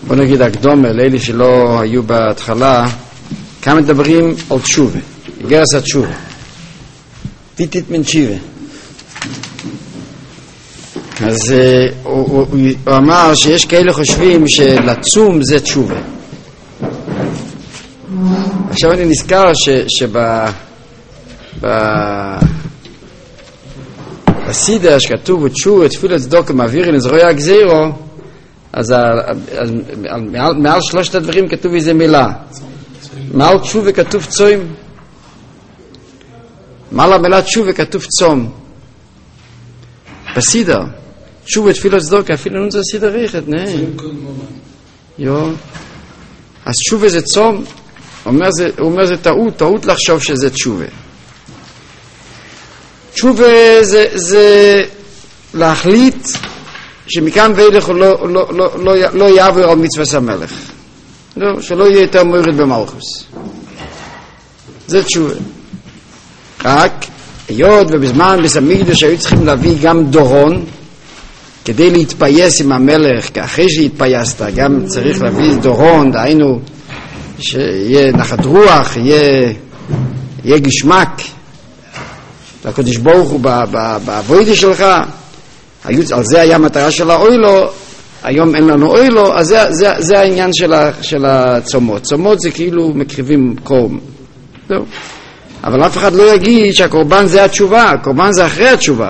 בוא נגיד הקדומה, לאלה שלא היו בהתחלה, כמה מדברים על תשובה, גרס התשובה. טיטית מן תשיבה. אז הוא אמר שיש כאלה חושבים שלצום זה תשובה. עכשיו אני נזכר בסידר שכתוב תשובה, תפילת צדוקה מעבירים לזרוע הגזירו, אז מעל שלושת הדברים כתוב איזה מילה. מעל תשובה כתוב צום. מעל המילה תשובה כתוב צום. בסידר. תשובה תפילת צדוקה, אפילו לא זה סידר ריחת, אז תשובה זה צום. הוא אומר זה טעות לחשוב שזה תשובה. תשובה זה להחליט שמכאן ואילך הוא לא יעבור על מצוות המלך. לא, שלא יהיה יותר מורד במלכוס. זה תשובה. רק היות ובזמן בסמיגדוש שהיו צריכים להביא גם דורון כדי להתפייס עם המלך, כי אחרי שהתפייסת גם צריך להביא דורון, דהיינו שיהיה נחת רוח, יהיה גשמק לקדוש ברוך הוא בעבודה שלך. על זה היה המטרה של האוילו, היום אין לנו אוילו, אז זה העניין של הצומות. צומות זה כאילו מקריבים קורבן. לא. אבל אף אחד לא יגיד שהקורבן זה התשובה, הקורבן זה אחרי התשובה.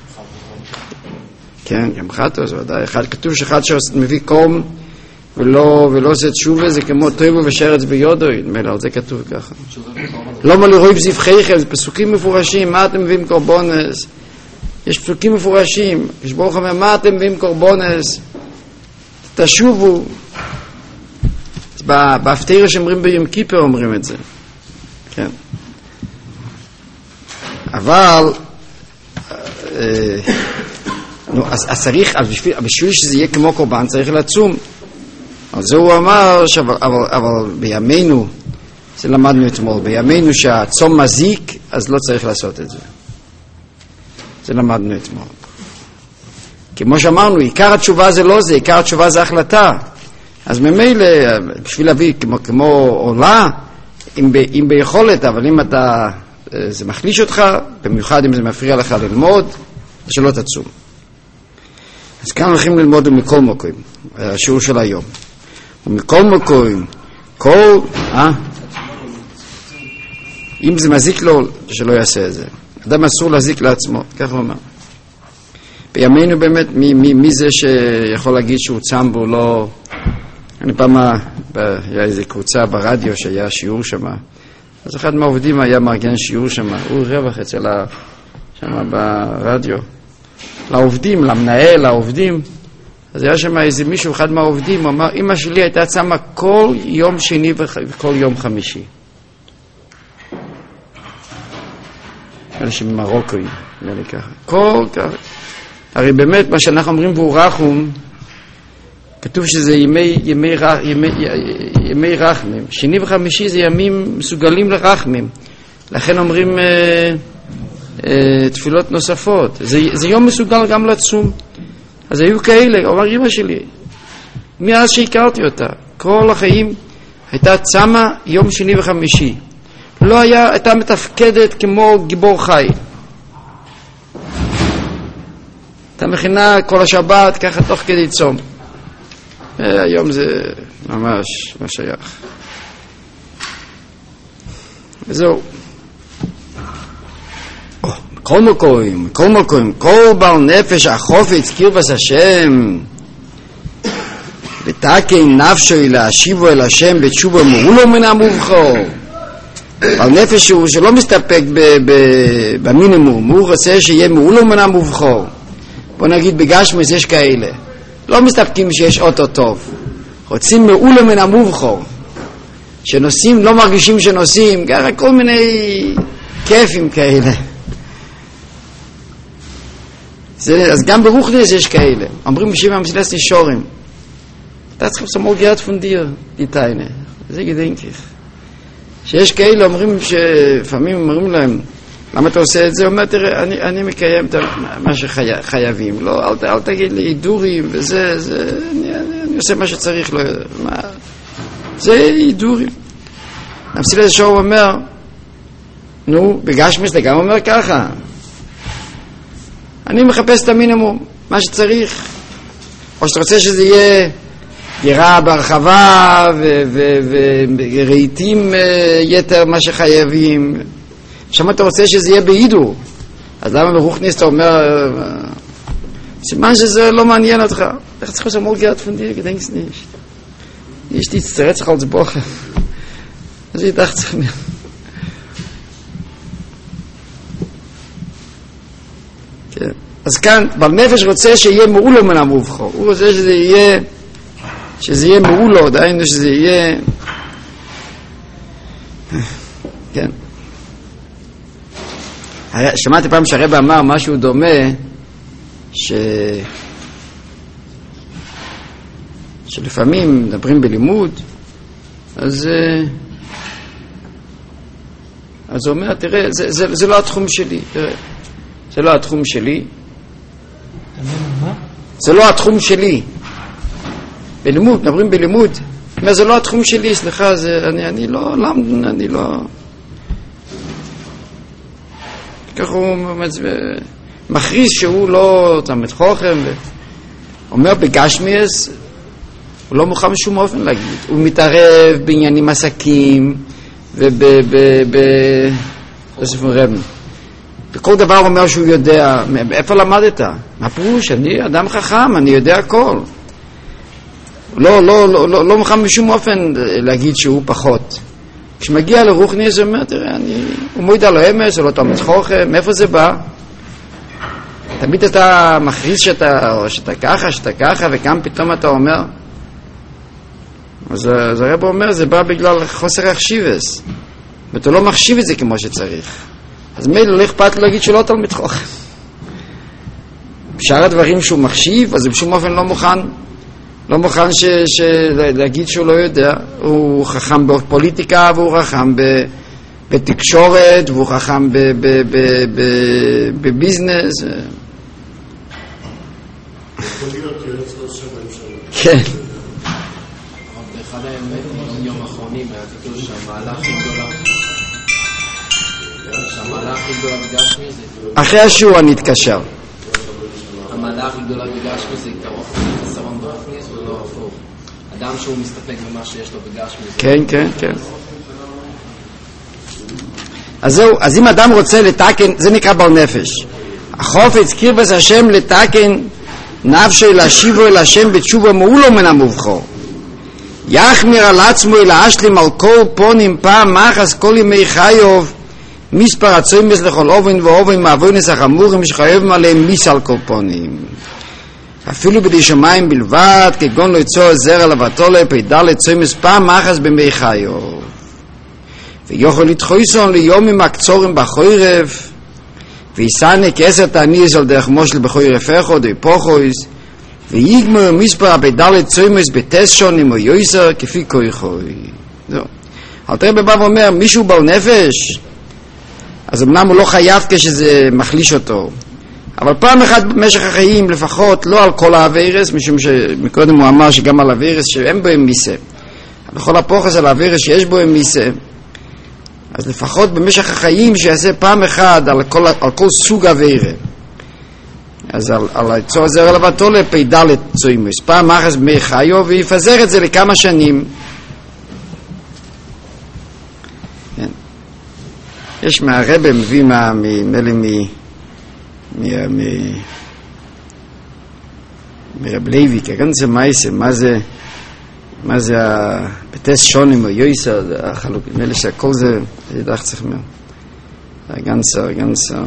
כן, גם חטא, זה ודאי. כתוב שאחד שמביא קורבן ולא עושה תשובה, זה כמו טויבו ושרץ ביודוי, מילא, על זה כתוב ככה. לא מה לרואי בזבחיכם, זה פסוקים מפורשים, מה אתם מביאים קורבנס? יש פסוקים מפורשים, כשברוך אומר, מה אתם מביאים קורבנס? תשובו. בהפטרה שאומרים ביום כיפר אומרים את זה. כן. אבל אז צריך, בשביל שזה יהיה כמו קורבן צריך לצום. אז זה הוא אמר, אבל בימינו, זה למדנו אתמול, בימינו שהצום מזיק, אז לא צריך לעשות את זה. זה למדנו אתמול. כמו שאמרנו, עיקר התשובה זה לא זה, עיקר התשובה זה החלטה. אז ממילא, בשביל להביא כמו עולה, אם ביכולת, אבל אם אתה, זה מחליש אותך, במיוחד אם זה מפריע לך ללמוד, שלא תצום. אז כאן הולכים ללמוד מכל מקום, השיעור של היום. ומכל מקום, אם זה מזיק לו, שלא יעשה את זה. אדם אסור להזיק לעצמו, כך הוא אומר. בימינו באמת, מי זה שיכול להגיד שהוא צם והוא לא... אני פעם, היה איזו קבוצה ברדיו שהיה שיעור שם, אז אחד מהעובדים היה מארגן שיעור שם, הוא רווח אצל שם ברדיו. לעובדים, למנהל, לעובדים, אז היה שם איזה מישהו, אחד מהעובדים, הוא אמר, אמא שלי הייתה צמה כל יום שני וכל יום חמישי. אלה שמרוקוי, נראה ככה. כל כך. הרי באמת מה שאנחנו אומרים והוא רחום, כתוב שזה ימי רחמים. שני וחמישי זה ימים מסוגלים לרחמים. לכן אומרים תפילות נוספות. זה יום מסוגל גם לצום. אז היו כאלה, אומר אמא שלי, מאז שהכרתי אותה, כל החיים הייתה צמה יום שני וחמישי. לא הייתה מתפקדת כמו גיבור חי. הייתה מכינה כל השבת ככה תוך כדי צום. היום זה ממש מה שייך. וזהו. כל מקום, כל בעל נפש החופץ קרבס השם ותקן נפשו להשיבו אל השם בתשובה מעולו מן המובחור. בעל נפש הוא שלא מסתפק במינימום, הוא רוצה שיהיה מעולו מן המובחור. בוא נגיד בגשמס יש כאלה, לא מסתפקים שיש אוטו טוב, רוצים מעולו מן המובחור, שנוסעים לא מרגישים שנוסעים, ככה כל מיני כיפים כאלה. אז גם ברוחניס יש כאלה, אומרים בשביל המסילס נשורים, אתה צריך לסמור גירת פונדיר, איתיינה, זה גדנקיך. שיש כאלה אומרים, שלפעמים אומרים להם, למה אתה עושה את זה? הוא אומר, תראה, אני מקיים מה שחייבים. לא, אל תגיד לי הידורים וזה, אני עושה מה שצריך. לא, זה הידורים. המסילה זה שור אומר, נו, בגשמיס אתה גם אומר ככה. אני מחפש את המינימום, מה שצריך. או שאתה רוצה שזה יהיה דירה בהרחבה ורהיטים יתר מה שחייבים. שם אתה רוצה שזה יהיה בהידור. אז למה ברוכניס אתה אומר, סימן שזה לא מעניין אותך. איך צריך לשמור גרד פונדיר, גדנקס נישט. נישט תצטרץ לך על זבוכה. אז היא דחת צריך מיר. כן. אז כאן, בעל נפש רוצה שיהיה מעולו מן המובחו. הוא רוצה שזה יהיה מעולו, דהיינו שזה יהיה... כן. שמעתי פעם שהרבא אמר משהו דומה, שלפעמים מדברים בלימוד, אז הוא אומר, תראה, זה לא התחום שלי, תראה, זה לא התחום שלי. זה לא התחום שלי. בלימוד, מדברים בלימוד. זה לא התחום שלי, סליחה, אני לא... כך הוא מכריז שהוא לא תלמיד חכם, אומר בגשמיאס, הוא לא מוכן בשום אופן להגיד. הוא מתערב בעניינים עסקים, בכל דבר הוא אומר שהוא יודע. איפה למדת? מה פירוש? אני אדם חכם, אני יודע הכל. לא מוכן בשום אופן להגיד שהוא פחות. כשמגיע לרוחניס הוא אומר, תראה, הוא מועיד על האמס, הוא לא תלמיד חכם, מאיפה זה בא? תמיד אתה מכריז שאתה ככה, וכאן פתאום אתה אומר. אז הרב אומר, זה בא בגלל חוסר החשיבס. ואתה לא מחשיב את זה כמו שצריך. אז מילא לא אכפת לו להגיד שלא תלמיד חכם. בשאר הדברים שהוא מחשיב, אז בשום אופן לא מוכן להגיד שהוא לא יודע. הוא חכם בפוליטיקה, והוא חכם בתקשורת, והוא חכם בביזנס. כן. באחד הימים האחרונים היה כתוב שהמעלה הכי גדולה בגשמי זה... אחרי השיעור אני אתקשר. המעלה הכי גדולה בגשמי זה חיסרון ברוכניס ולא הפוך. אדם שהוא מסתפק במה שיש לו בגשמי זה... כן. אז זהו, אז אם אדם רוצה לתקן, זה נקרא בעל נפש. החופץ קרבס השם לתקן נפשו להשיבו אל השם בתשובה מעולו מן המובחו. יחמיר על עצמו אל האשלים על כל פונים פעם מחס כל ימי חיוב מספר הצוימס לכל אובן ואובן מעבונס החמורים שחייבים עליהם מיס על כל פונים. אפילו בדי שמיים בלבד, כגון לא יצור זרע לבטולה פיידל צוימס פעם מחס במי חיוב. ויוכל לתחויסון ליומים הקצורים בחוירף, ויסענה כעשר תעניס על דרך מושל בחוירף אחד ופוחויס, ויגמר מספר הפיידל צוימס בטס שונים או יויסר כפי כויכוי. זהו. אלתר רבי בא ואומר, מישהו בעל נפש, אז אמנם הוא לא חייב כשזה מחליש אותו, אבל פעם אחת במשך החיים לפחות, לא על כל העבירס, משום שמקודם הוא אמר שגם על העבירס שאין בו מיסה, בכל הפוחס על העבירס שיש בו מיסה, אז לפחות במשך החיים שיעשה פעם אחת על כל סוג עבירה. אז על היצור הזרע לבטולה פיידלת צוימוס, פעם אחת במי חיו, ויפזר את זה לכמה שנים. יש מהרבא מביא מרב לוי, כגן זה מייסה, מה זה בטס שונים או יויסר, החלוקים, אלה שהכל זה ידח צריך מאוד. הגנסר.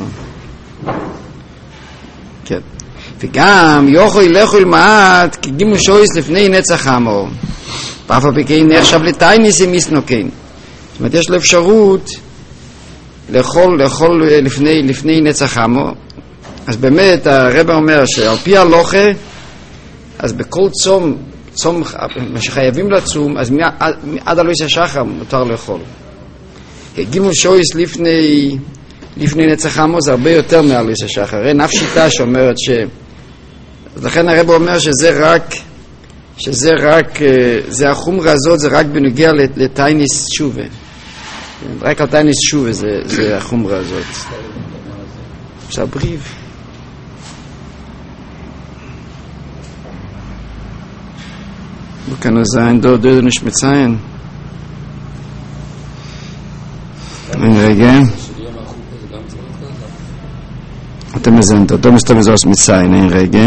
כן. וגם יוכל לכו מעט, כגימו שויס לפני נצח עמו. פאפה פקין נחשב לטייניס עם איסנוקין. זאת אומרת, יש לו אפשרות לאכול לפני נצח עמו. אז באמת הרב אומר שעל פי הלוכה, אז בכל צום מה שחייבים לצום, אז עד הלויס השחר מותר לאכול. גימול שויס לפני לפני נצח עמוס הרבה יותר מעלויס השחר. אין אף שיטה שאומרת אז לכן הרב אומר זה החומרה הזאת, זה רק בנוגע לטייניס שובה. רק על טייניס שובה זה החומרה הזאת. זה הבריב. וכאן הזין דודו נשמציין. רגע. אתם מזיין דודו מסתובב זוס מציין. רגע.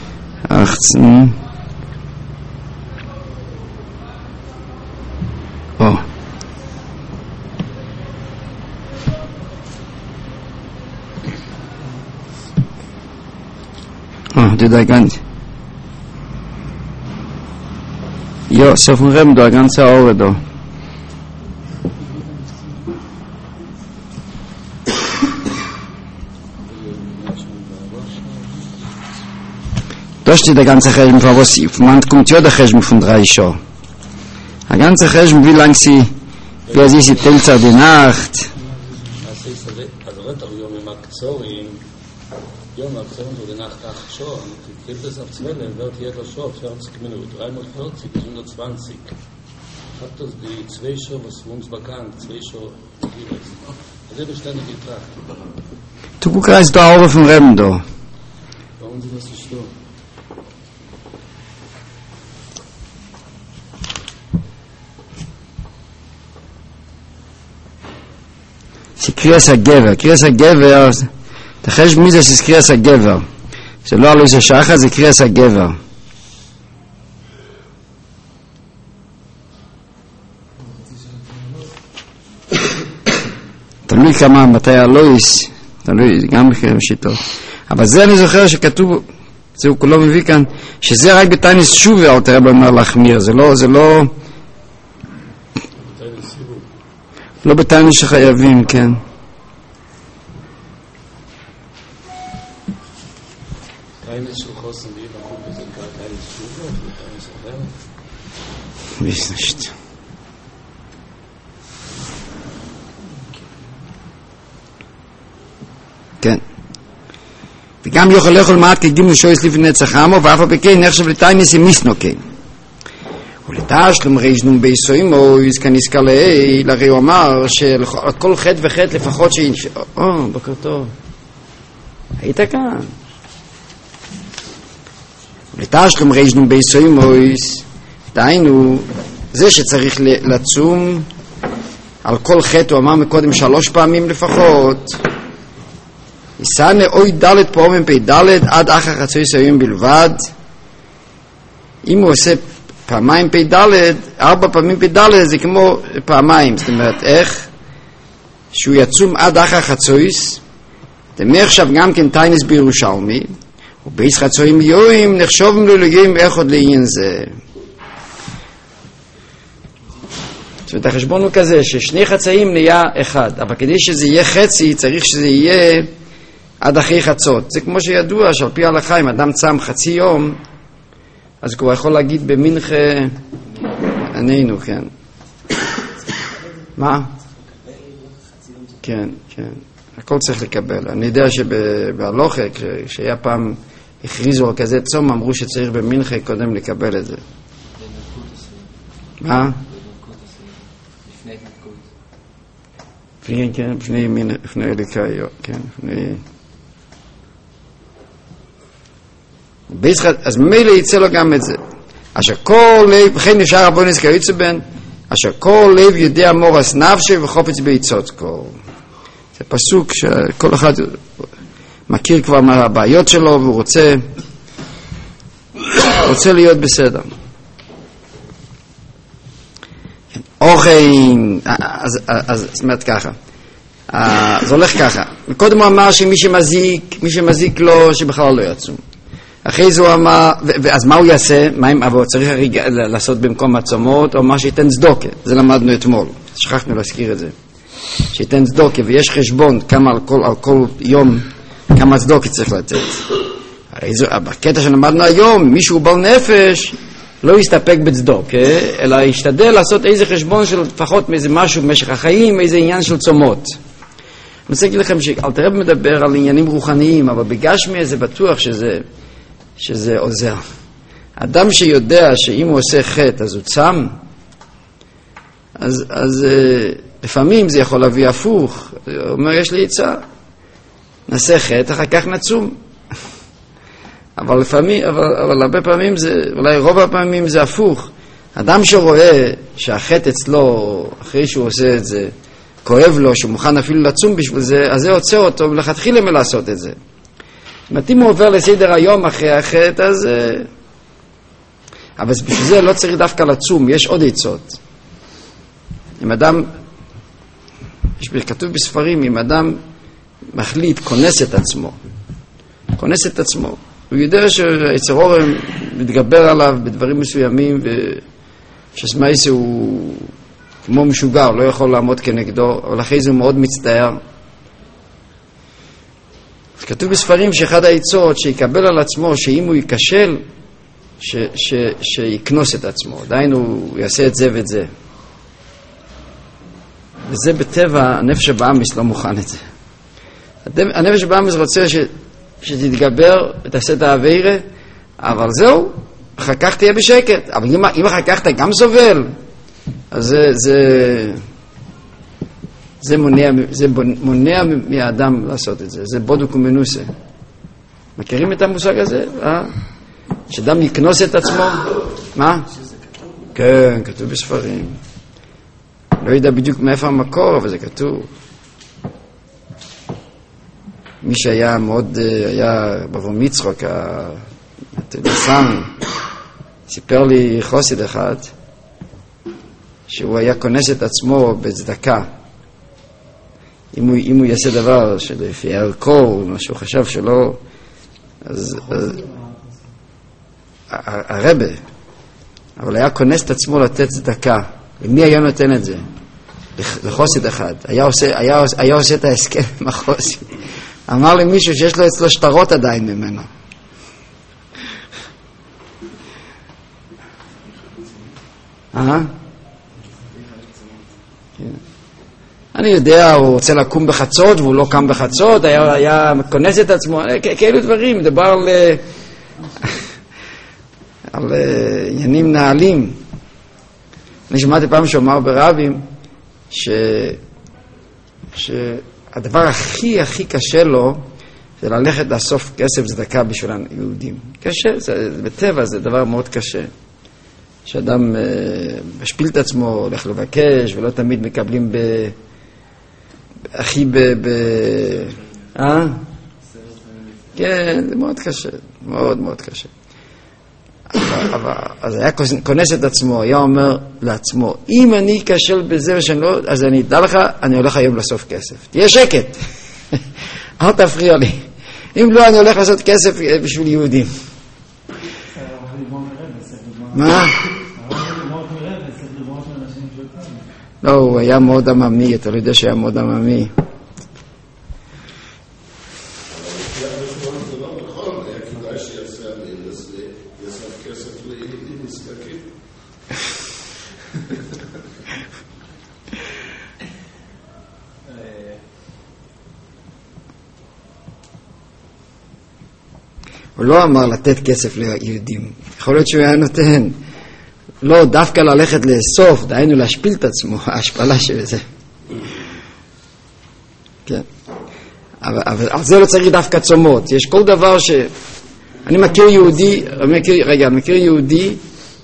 18. Det der ganze. Jo, så von Rem da ganze Auge da. Da steht der ganze Chesm, was man kommt ja der Chesm von 3 Jahren. Der ganze Chesm, wie lang sie teilt die Nacht. Yom Abzern wurde nach Tag schon, gibt es auf 12, wird jeder schon 40 Minuten, 340 bis 120. Hat das die 2 Show, was für uns bekannt, 2 Show, das ist beständig getragen. Du guckst da auf dem Reben da. Warum sie das nicht tun? Sie Kriyas HaGever, אתה חשב מי זה קריאס הגבר, זה לא אלוהיס השחר, זה קריאס הגבר. תלוי כמה, מתי אלוהיס, תלוי גם בשיטו. אבל זה אני זוכר שכתוב, זה הוא כולו מביא כאן, שזה רק בטייניס שובה, אל תראה באמר להחמיר, זה לא בטייניס שחייבים, כן. Weiß nicht. כן. וגם יוכל לאכול מעט כקדים לשויס לפני נצח עמו, ואף הפקן נחשב לטייניס עם מיסנוקן. ולתשלום רייזנום ביסוימו, כנזכר לעיל, הרי הוא אמר שכל חטא וחטא לפחות בוקר טוב. היית כאן. ולתשלום רייזנום ביסוימו, דהיינו, זה שצריך לצום על כל חטא, הוא אמר מקודם 3 פעמים לפחות, יסענה אוי דלת פעמים פי דלת עד אחר חצוי סיום בלבד. אם הוא עושה פעמיים פי דלת, 4 פעמים פי דלת, זה כמו פעמיים. זאת אומרת, איך? שהוא יצום עד אחר חצויס, דמי עכשיו גם כן טייניס בירושלמי, ובייס חצויים יואים נחשובם לו לגיים איך עוד לעניין זה. זאת אומרת, החשבון הוא כזה, ששני חצאים נהיה אחד, אבל כדי שזה יהיה חצי, צריך שזה יהיה עד אחרי חצות. זה כמו שידוע, שעל פי ההלכה, אם אדם צם חצי יום, אז הוא יכול להגיד במנחה, ענינו, כן. מה? כן, כן. הכל צריך לקבל. אני יודע שבהלוכה, כשהיה פעם הכריזו על כזה צום, אמרו שצריך במנחה קודם לקבל את זה. מה? כן, לפני אליקאי, כן, אז ממילא יצא לו גם את זה. אשר כל לב, וכן נשאר רבו נזכר יצבן, אשר כל לב יודע מורס נפשי וחופץ ביצות כל. זה פסוק שכל אחד מכיר כבר מהבעיות שלו והוא רוצה להיות בסדר. אוכן, אז זאת אומרת ככה, זה הולך ככה. קודם הוא אמר שמי שמזיק לו שבכלל לא יצום. אחרי זה הוא אמר, אז מה הוא יעשה? אבל הוא צריך לעשות במקום הצומות, או מה שייתן צדוקה. זה למדנו אתמול, שכחנו להזכיר את זה. שייתן צדוקה, ויש חשבון כמה על כל יום, כמה צדוקה צריך לתת. בקטע שלמדנו היום, מישהו בעל נפש, לא יסתפק בצדוק, אלא ישתדל לעשות איזה חשבון של לפחות מאיזה משהו במשך החיים, איזה עניין של צומות. רוצה להגיד לכם שאלתר רב מדבר על עניינים רוחניים, אבל בגשמי זה בטוח שזה עוזר. אדם שיודע שאם הוא עושה חטא אז הוא צם, אז לפעמים זה יכול להביא הפוך. הוא אומר, יש לי עצה, נעשה חטא, אחר כך נצום. אבל לפעמים, אבל הרבה פעמים זה, אולי רוב הפעמים זה הפוך. אדם שרואה שהחטא אצלו, אחרי שהוא עושה את זה, כואב לו, שהוא מוכן אפילו לצום בשביל זה, אז זה עוצר אותו ולכתחילה מלעשות את זה. אם הוא עובר לסדר היום אחרי החטא, אז... אבל בשביל זה לא צריך דווקא לצום, יש עוד עצות. אם אדם, כתוב בספרים, אם אדם מחליט, כונס את עצמו, הוא יודע שהיצר אור מתגבר עליו בדברים מסוימים, ושסמייס הוא כמו משוגע, הוא לא יכול לעמוד כנגדו, אבל אחרי זה הוא מאוד מצטער. כתוב בספרים שאחד העצות שיקבל על עצמו, שאם הוא ייכשל, שיקנוס את עצמו, עדיין הוא יעשה את זה ואת זה. וזה בטבע, הנפש הבאמיס לא מוכן את זה. הנפש הבאמיס רוצה שתתגבר ותעשה את העבירה, אבל זהו, אחר כך תהיה בשקט. אבל אם אחר כך אתה גם סובל, אז זה מונע מהאדם לעשות את זה. זה בודוק ומנוסה. מכירים את המושג הזה? שאדם יקנוס את עצמו? מה? כן, כתוב בספרים. לא יודע בדיוק מאיפה המקור, אבל זה כתוב. מי שהיה מאוד, היה בבום יצחוק, התלסן, סיפר לי חוסד אחד, שהוא היה כונס את עצמו בצדקה. אם הוא יעשה דבר שלפי ערכו, מה שהוא חשב שלא, אז הרבה, אבל היה כונס את עצמו לתת צדקה. למי היה נותן את זה? לחוסד אחד. היה עושה את ההסכם עם החוסד. אמר לי מישהו שיש לו אצלו שטרות עדיין ממנו. אני יודע, הוא רוצה לקום בחצות והוא לא קם בחצות, היה כונס את עצמו, כאלו דברים, מדבר על עניינים נעלים. אני שמעתי פעם שאומר ברבים שהדבר הכי קשה לו זה ללכת לאסוף כסף צדקה בשביל היהודים. קשה, בטבע זה דבר מאוד קשה. שאדם משפיל את עצמו, הולך לבקש, ולא תמיד מקבלים הכי כן, זה מאוד קשה, מאוד מאוד קשה. אז היה כונס את עצמו, היה אומר לעצמו, אם אני אכשל בזה ושאני לא, אז אני אדע לך, אני הולך היום לאסוף כסף. תהיה שקט, אל תפריע לי. אם לא, אני הולך לעשות כסף בשביל יהודים. מה? לא, הוא היה מאוד עממי, אתה לא יודע שהיה מאוד עממי. הוא לא אמר לתת כסף ליהודים, יכול להיות שהוא היה נותן. לא, דווקא ללכת לאסוף, דהיינו להשפיל את עצמו, ההשפלה של זה. כן. אבל זה לא צריך דווקא צומות. יש כל דבר אני מכיר יהודי, אני מכיר יהודי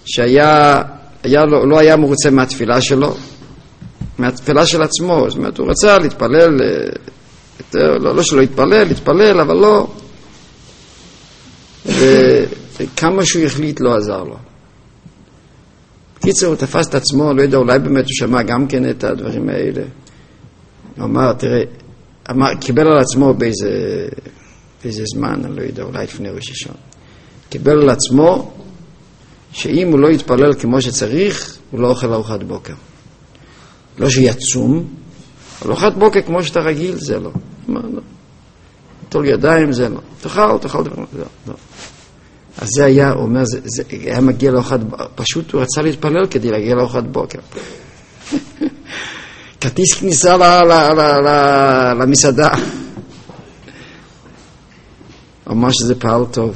לא היה מרוצה מהתפילה שלו, מהתפילה של עצמו. זאת אומרת, הוא רצה להתפלל, לא שלא להתפלל, אבל לא. וכמה שהוא החליט לא עזר לו. קיצר, הוא תפס את עצמו, לא יודע, אולי באמת הוא שמע גם כן את הדברים האלה. הוא אמר, תראה, קיבל על עצמו באיזה זמן, אני לא יודע, אולי לפני ראש השנה. קיבל על עצמו שאם הוא לא יתפלל כמו שצריך, הוא לא אוכל ארוחת בוקר. לא שיצום, אבל ארוחת בוקר כמו שאתה רגיל, זה לא. אמר, לא. תול ידיים, זה לא. תאכל דברים, לא. אז זה היה, הוא אומר, זה היה מגיע לארוחת, פשוט הוא רצה להתפלל כדי להגיע לארוחת בוקר. כרטיס כניסה למסעדה. ממש זה פעל טוב.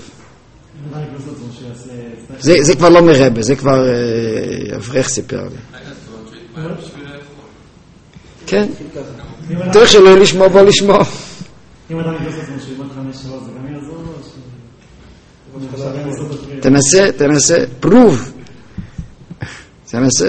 זה כבר לא מרבה, זה כבר אברך סיפר לי. כן, דרך שלא לשמוע בוא לשמוע. אם אדם נכנס לעצמו שיבוא 5 שעות, זה גם יעזור לו? תנסה, פרוב. תנסה.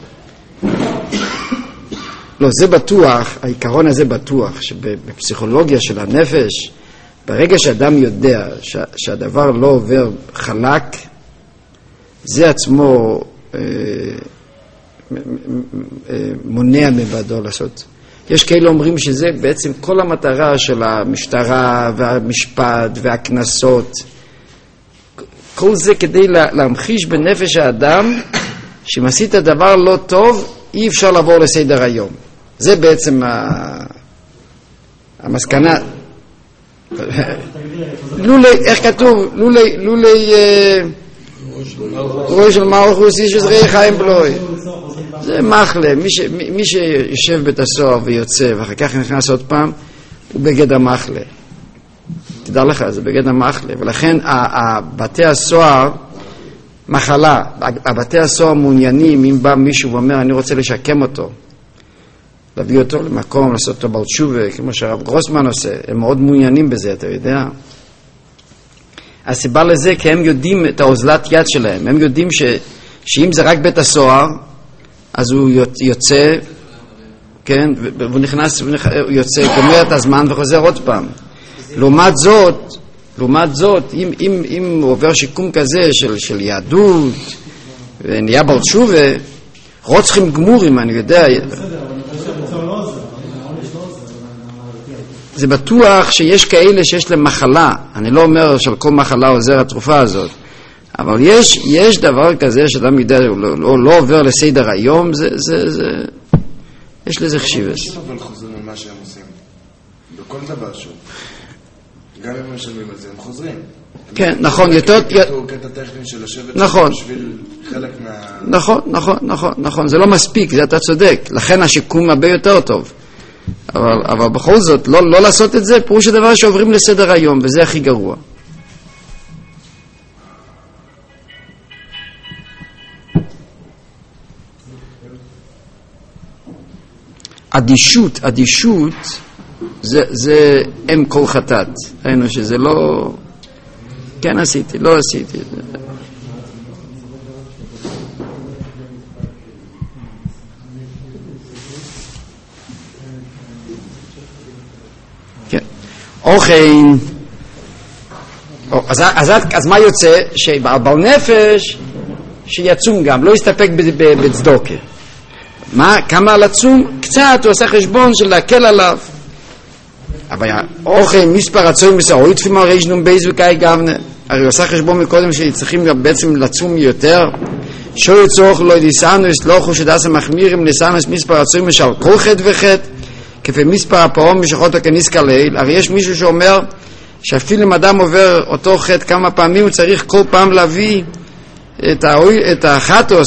לא, זה בטוח, העיקרון הזה בטוח, שבפסיכולוגיה של הנפש, ברגע שאדם יודע שהדבר לא עובר חלק, זה עצמו מונע מבעדו לעשות. יש כאלה אומרים שזה בעצם כל המטרה של המשטרה והמשפט והכנסות. כל זה כדי להמחיש בנפש האדם שאם עשית דבר לא טוב, אי אפשר לעבור לסדר היום. זה בעצם המסקנה. לולי, איך כתוב? לולי ראש של מלכוס איש עזרי חיים בלוי. זה מחלה. מי שיושב בית הסוהר ויוצא ואחר כך נכנס עוד פעם, הוא בגד המחלה. תדע לך, זה בגד המחלה. ולכן בתי הסוהר, מחלה, הבתי הסוהר מעוניינים, אם בא מישהו ואומר אני רוצה לשקם אותו, להביא אותו למקום, לעשות אותו בעל תשובה, כמו שהרב גרוסמן עושה, הם מאוד מעוניינים בזה, אתה יודע. הסיבה לזה, כי הם יודעים את האוזלת יד שלהם, הם יודעים שאם זה רק בית הסוהר, אז הוא יוצא, כן, והוא נכנס, הוא יוצא, גומר את הזמן וחוזר עוד פעם. לעומת זאת, אם הוא עובר שיקום כזה של יהדות, ונהיה בעל תשובה, רוצחים גמורים, אני יודע. זה בטוח שיש כאלה שיש להם מחלה. אני לא אומר של כל מחלה עוזר התרופה הזאת, אבל יש דבר כזה שאדם יודע, לא עובר לסדר היום, יש לזה חשיבס. אבל חוזרים על מה שהם עושים בכל דבר שהוא, גם אם משלמים על זה הם חוזרים. כן, נכון, יותר קטע טכני של לשבת בשביל חלק מה... נכון, זה לא מספיק, זה אתה צודק, לכן השיקום הרבה יותר טוב, אבל בכל זאת לא לעשות את זה פירוש הדבר שעוברים לסדר היום, וזה הכי גרוע. אדישות זה אם כל חטאת. ראינו שזה לא... כן עשיתי, לא עשיתי. כן. אוכן. אז מה יוצא? שבעל נפש שיצום גם, לא יסתפק בצדוקה. כמה על עצום? קצת, הוא עושה חשבון של להקל עליו. אבל אוכל מספר הצועים מסעוי תפימה רשנום בייזו כאי גבנה. הרי הוא עושה חשבון מקודם שצריכים בעצם לצום יותר. שוי צורך לא דיסנו יסלוחו שדסה מחמירים לסנס מספר הצועים משל כל חטא וחטא כפי מספר הפעום משכותו כניסקה ליל. הרי יש מישהו שאומר שאפילו אם אדם עובר אותו חטא כמה פעמים הוא צריך כל פעם להביא את החטוס,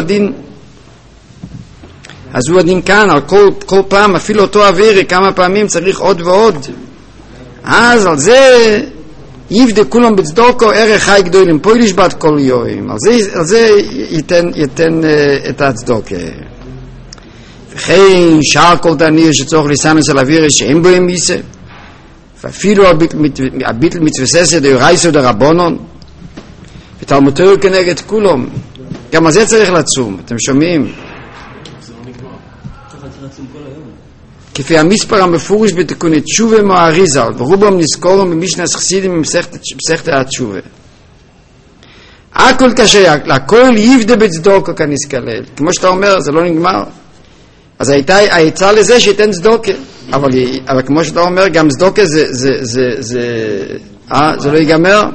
אז הוא הדין כאן, על כל פעם, אפילו אותו אווירי, כמה פעמים צריך עוד ועוד. אז על זה יבדק כולם בצדוקו ערך חי גדולים, פה ישבת כל יום. על זה ייתן את הצדוקה. וכן שאר כל תעניר שצורך לסנס על אווירי שאין בו מיסה, ואפילו הביטל מצווססת דאורייסו דרבונון, ותלמותו כנגד כולם. גם על זה צריך לצום, אתם שומעים? כפי המספר המפורש בתיקוני תשובה מהאריזל, ורובם נזכורם במשנס חסידים במסכת התשובה. הכל קשה, הכל יבדה בצדוקה כנזכלל. כמו שאתה אומר, זה לא נגמר. אז הייתה לזה שייתן צדוקה. אבל כמו שאתה אומר, גם צדוקה זה לא ייגמר.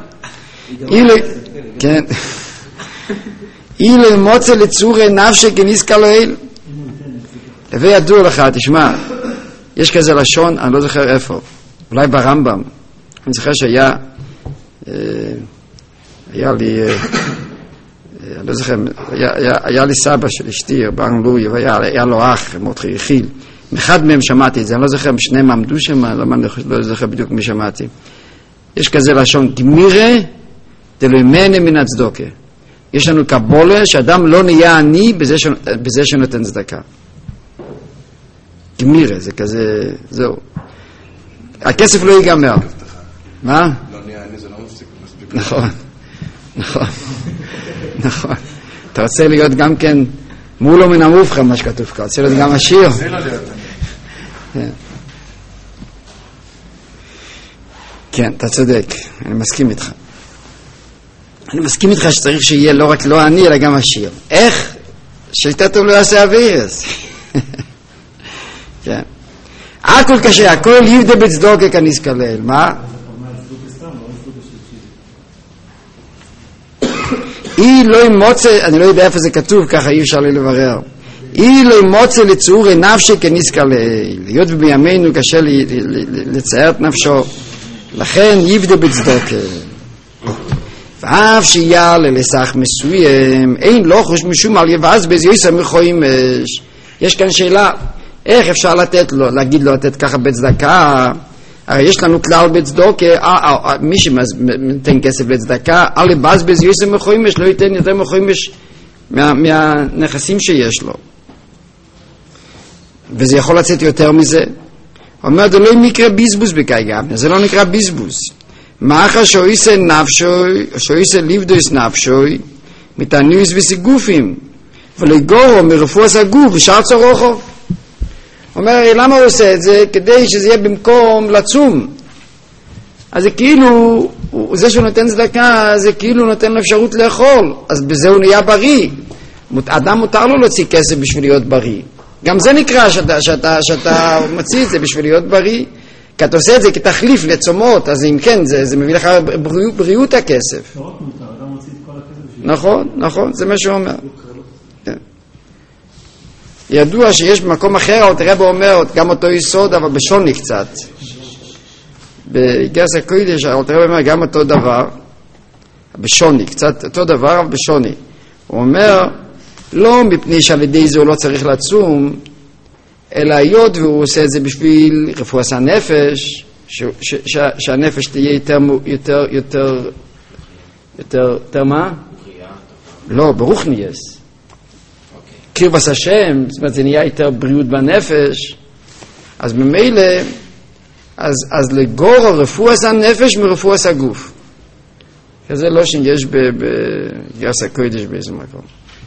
כן. אילה מוצא לצורי נפשי כנזכלל. להביא ידוע לך, תשמע, יש כזה לשון, אני לא זוכר איפה, אולי ברמב"ם. אני זוכר שהיה לי אני לא זוכר, היה לי סבא של אשתי, רבן לוי, והיה לו אח, מותחי יחיל. מאחד מהם שמעתי את זה, אני לא זוכר, שניהם עמדו שם, לא זוכר בדיוק מי שמעתי. יש כזה לשון, גמירה דלא ימנה מן הצדוקה. יש לנו קבולה שאדם לא נהיה עני בזה שנותן צדקה. גמירה, זה כזה, זהו. הכסף לא ייגמר. מה? לא נהיה עני, זה לא מספיק. נכון, נכון, נכון. אתה רוצה להיות גם כן מולו מן המובחר, מה שכתוב כאן, רוצה להיות גם עשיר. זה לא להיות עני. כן, אתה צודק, אני מסכים איתך. אני מסכים איתך שצריך שיהיה לא רק לא עני, אלא גם עשיר. איך? שיטה טוב לא יעשה אבירס. כן. הכל קשה, הכל יבדה בצדוקה כנזכלל. מה? היא לא ימוצא, אני לא יודע איפה זה כתוב, ככה אי אפשר לי לברר. היא לא ימוצא לצעורי נפשי כנזכלל. להיות בימינו קשה לצייר את נפשו. לכן יבדה בצדוקה. ואף שיעלה לסך מסוים, אין לא חוש משום על יבזבז יסע מחוימש. יש כאן שאלה, איך אפשר לתת לו, להגיד לו לתת ככה בצדקה? הרי יש לנו כלל בצדוקה, מי שנותן כסף בצדקה, אל יבזבז יסע מחוימש, לא ייתן יותר מחוימש מהנכסים שיש לו. וזה יכול לצאת יותר מזה. אומר, זה לא מקרה ביזבוז בקאי גם, זה לא נקרא ביזבוז. מאחר שאויסה נפשוי, שאויסה ליבדויס נפשוי, מתעניוס וסיגופים, ולגורו מרפוס הגוף ושאר צרוכו. אומר, למה הוא עושה את זה? כדי שזה יהיה במקום לצום. אז זה כאילו, זה שהוא נותן צדקה, זה כאילו נותן לו אפשרות לאכול, אז בזה הוא נהיה בריא. אדם מותר לו להוציא כסף בשביל להיות בריא. גם זה נקרא שאתה מוציא את זה בשביל להיות בריא. כי אתה עושה את זה כתחליף לצומות, אז אם כן, זה מביא לך בריאות הכסף. נכון, נכון, זה מה שהוא אומר. ידוע שיש במקום אחר, תראה בו אומר, גם אותו יסוד, אבל בשוני קצת. בגרס הקוידש, תראה בו אומר, גם אותו דבר, בשוני, קצת אותו דבר, אבל בשוני. הוא אומר, לא מפני שעל ידי זה הוא לא צריך לצום, אלא היות והוא עושה את זה בשביל רפואת הנפש, שהנפש תהיה יותר מה? לא, ברוך נייס. קרבס השם, זאת אומרת זה נהיה יותר בריאות בנפש, אז ממילא, אז לגור רפואת הנפש מרפואת הגוף. כזה לא שיש בגרס הקודש באיזה מקום.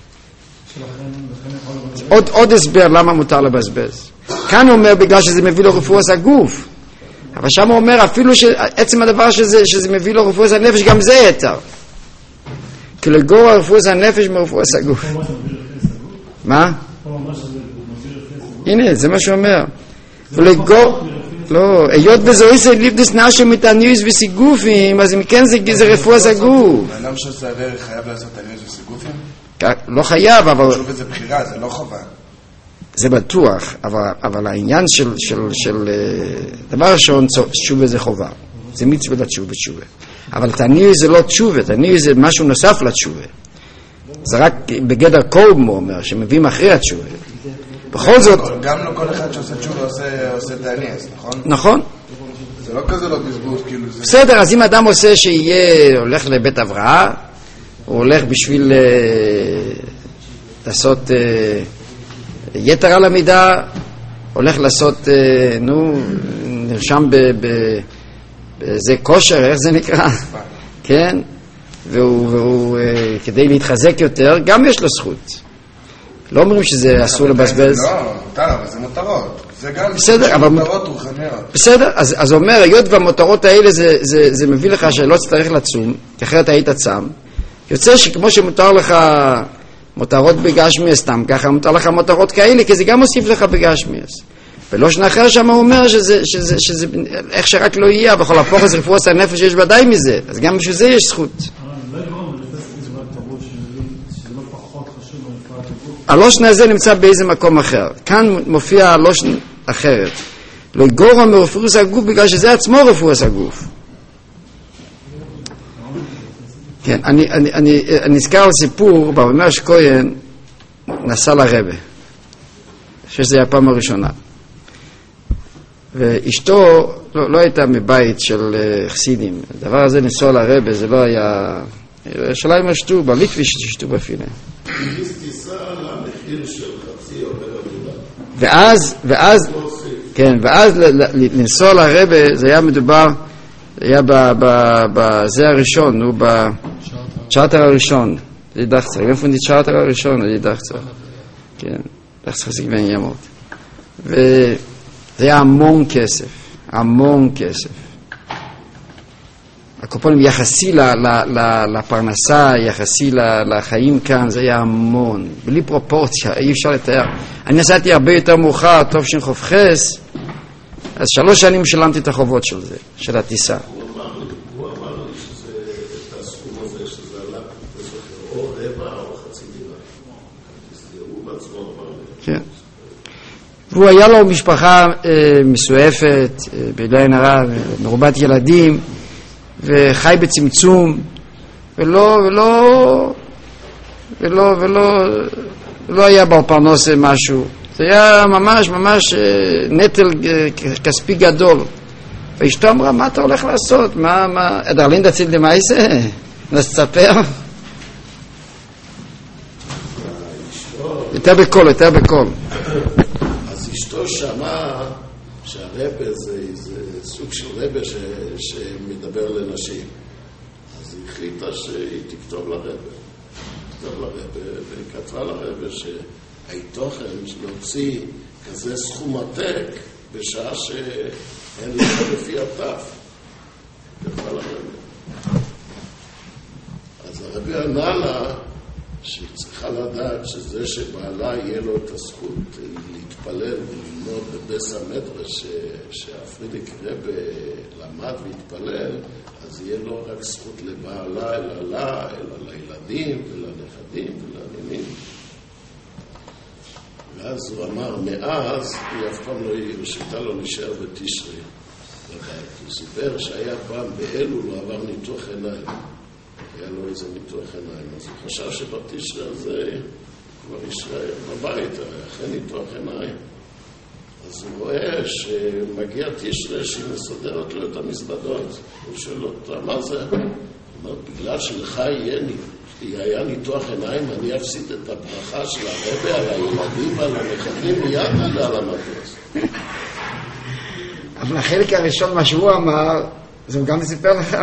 עוד הסבר למה מותר לבזבז. כאן הוא אומר בגלל שזה מביא לו רפואת הגוף, אבל שם הוא אומר אפילו שעצם הדבר שזה מביא לו רפואת הנפש, גם זה יותר, כי לגור רפואת הנפש מרפואת הגוף. מה? הנה זה מה שהוא אומר, ולגור לא, היות בזויסה ליבדס נשו מתעניוס וסיגופים, אז אם כן זה רפואת הגוף. האדם שעושה עבר חייב לעשות עניוס וסיגופים? לא חייב, אבל שוב זה בחירה, זה לא חובה. זה בטוח, אבל העניין של דבר ראשון, תשובה זה חובה. זה מצווה לתשובה. אבל תעניוס זה לא תשובה, תעניוס זה משהו נוסף לתשובה. זה רק בגדר קולמו אומר, שמביאים אחרי התשובה. בכל זאת... גם לא כל אחד שעושה תשובה עושה תעניוס, נכון? נכון. זה לא כזה לא בזבוז, כאילו זה... בסדר, אז אם אדם עושה הולך לבית הבראה, הוא הולך בשביל לעשות יתר על המידה, הולך לעשות, נרשם בזה כושר, איך זה נקרא? כן? והוא כדי להתחזק יותר, גם יש לו זכות. לא אומרים שזה אסור לבזבז. לא, מותר, אבל זה מותרות. זה גם מותרות רוחניות. בסדר, אז הוא אומר, היות והמותרות האלה זה מביא לך שלא צריך לצום, כי אחרת היית צם. יוצא שכמו שמותר לך מותרות בגשמיאס סתם, ככה מותר לך מותרות כאלה, כי זה גם מוסיף לך בגשמיאס. ולא שנחר שם הוא אומר שזה איך שרק לא יהיה, בכל הפוך אז רפואת הנפש יש ודאי מזה, אז גם בשביל זה יש זכות. הלושן הזה נמצא באיזה מקום אחר. כאן מופיע הלושן אחרת. לא גורע מרפואת הגוף בגלל שזה עצמו רפואת הגוף. כן, אני נזכר על סיפור, במאמר שכהן נסע לרבה. אני חושב שזה היה הפעם הראשונה. ואשתו לא הייתה מבית של חסידים. הדבר הזה נסוע לרבה, זה לא היה... ירושלים השתו, בליטבי שתשתו בפילה. ואז לנסוע לרבה, זה היה מדובר, היה בזה הראשון, הוא בצ'ארטר הראשון, זה דחצר, איפה זה צ'ארטר הראשון, זה דחצר, כן, דחצר חסיק בן ימות, וזה היה המון כסף, הקופונים יחסי לפרנסה, יחסי לחיים כאן, זה היה המון, בלי פרופורציה, אי אפשר לתאר. אני נסעתי הרבה יותר מאוחר, טוב שנחופחס, אז 3 שנים שלמתי את החובות של זה, של הטיסה. הוא אמר לי שזה, את הסכום הזה, שזה עלה או רבע או חצי דירה. הוא בעצמו אמר לי. כן. והוא היה לו משפחה מסועפת, בלי עין הרע, מרובת ילדים, וחי בצמצום, ולא היה בפרנס משהו. זה היה ממש נטל כספי גדול. ואשתו אמרה, מה אתה הולך לעשות? דרלין דציל דמייסה? נספר? יותר בקול. אז אשתו שמעה שהרבא זה סוג של רבא שמדבר לנשים. אז היא החליטה שהיא תכתוב לרבא. והיא כתבה לרבא שהתוכן להוציא כזה סכום עתק בשעה שאין לך לפי הטף. כתבה לרבא. אז הרבא ענה לה שהיא צריכה לדעת שזה שבעלה יהיה לו את הזכות להתפלל וללמוד בבס המדרש שהפרידיק רבא למד והתפלל, אז יהיה לו רק זכות לבעלה אלא לה, אלא לילדים ולנכדים ולנינים. ואז הוא אמר, מאז היא אף פעם לא הרשתה לו להישאר בתשרי. הוא סיפר שהיה פעם באלול הוא עבר ניתוח עיניים. היה לו איזה ניתוח עיניים, אז הוא חשב שבתשרי הזה כבר יישאר בבית, אחרי ניתוח עיניים. אז הוא רואה שמגיע תשרי שהיא מסדרת לו את המזוודות. הוא שואל אותה, מה זה? הוא אומר, בגלל שלך היה ניתוח עיניים, אני אפסיד את הברכה של הרבא על הילדים ועל הנכדים מיד על המטוס. אבל החלק הראשון, מה שהוא אמר, זה הוא גם סיפר לך.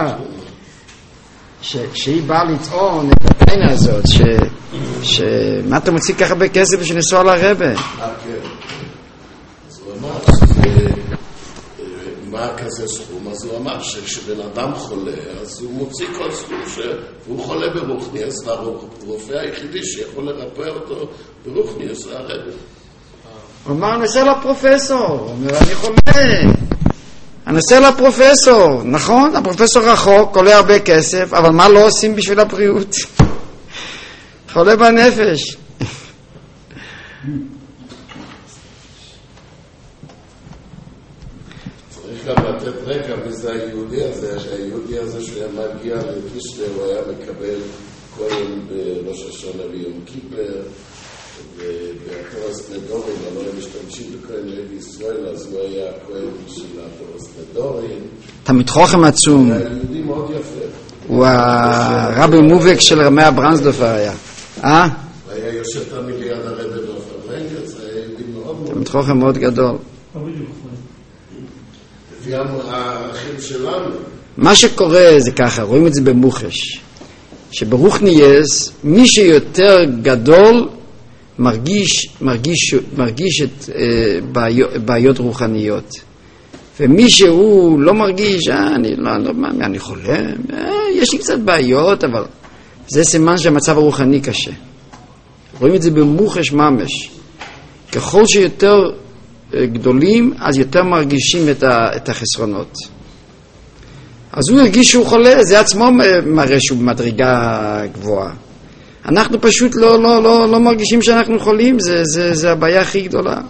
שהיא באה לטעון את הטענה הזאת, מה אתה מוציא ככה הרבה כסף בשביל לנסוע לרבא? כן. אז הוא אמר שזה, מה כזה סכום? אז הוא אמר שכשבן אדם חולה, אז הוא מוציא כל סכום שהוא חולה ברוחניאס, והרופא היחידי שיכול לרפא אותו ברוחניאס זה הרבא. הוא אמר, נסע לפרופסור. הוא אומר, אני חולה. הנסה לפרופסור, נכון? הפרופסור רחוק, עולה הרבה כסף, אבל מה לא עושים בשביל הבריאות? חולה בנפש. צריך גם לתת רקע מי זה היהודי הזה, שהיהודי הזה שהיה מגיע לתשרי, הוא היה מקבל כהן בראש השנה ויום כיפר, ובתורס נדורים, אבל הם משתמשים בכהן לב ישראל, אז הוא היה כהן של התורס נדורים. תמיד חוכם עצום. היה יהודי מאוד יפה. הוא הרבי מובק של רמי הברנסדופר היה. היה יושב תמיד ליד הרבי דופר ברנגץ, היה יהודי מאוד מאוד. תמיד חוכם מאוד גדול. לפי הערכים שלנו. מה שקורה זה ככה, רואים את זה במוחש. שברוחניאס, מי שיותר גדול, מרגיש את בעיות רוחניות. ומי שהוא לא מרגיש, אני חולה, יש לי קצת בעיות, אבל זה סימן שהמצב הרוחני קשה. רואים את זה במוחש ממש. ככל שיותר גדולים, אז יותר מרגישים את החסרונות. אז הוא הרגיש שהוא חולה, זה עצמו מראה שהוא במדרגה גבוהה. אנחנו פשוט לא מרגישים שאנחנו חולים, זה הבעיה הכי גדולה.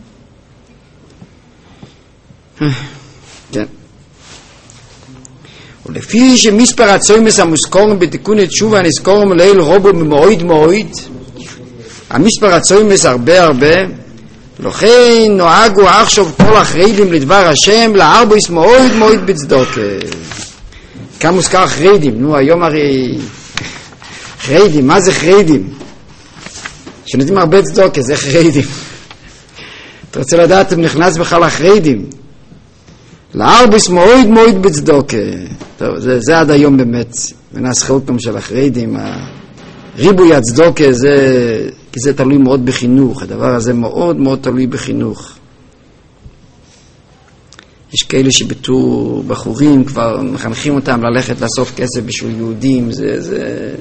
כן. ולפי שמספר הצוימס המוזכורים בתיקון תשובה הנזכורים לעיל רובו ממועד מועד, המספר הצוימס הרבה לכן נוהגו עכשיו כל החרדים לדבר השם לארבויס מועד מועד בצדוקה. כאן מוזכר חרדים, נו היום הרי חרדים, מה זה חרדים? שנותנים הרבה צדוקה, זה חרדים. אתה רוצה לדעת אם נכנס בכלל החרדים לארבויס מועד מועד בצדוקה. טוב, זה עד היום באמת מנס חלקם של החרדים, ריבוי הצדוקה זה, כי זה תלוי מאוד בחינוך, הדבר הזה מאוד מאוד תלוי בחינוך. יש כאלה שבתור בחורים כבר מחנכים אותם ללכת לאסוף כסף בשביל יהודים, זה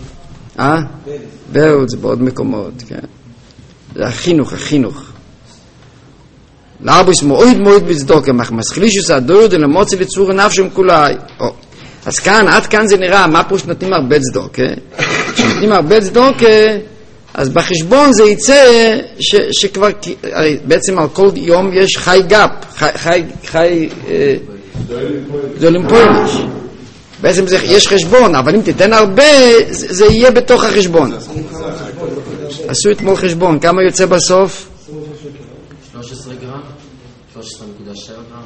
בעוד, זה בעוד מקומות, כן. זה החינוך. לארבויס מועד מועד בצדוקה, מסחילישוס הדור דלמוצא לצור נפשם כולי. אז כאן, עד כאן זה נראה, מה פה שנותנים הרבה צדוקה? כשנותנים הרבה צדוקה, אז בחשבון זה יצא שכבר, בעצם על כל יום יש חי גאפ, חי דולים פוילש. בעצם יש חשבון, אבל אם תיתן הרבה, זה יהיה בתוך החשבון. עשו אתמול חשבון, כמה יוצא בסוף? 13 גרם? 13.7 גרם?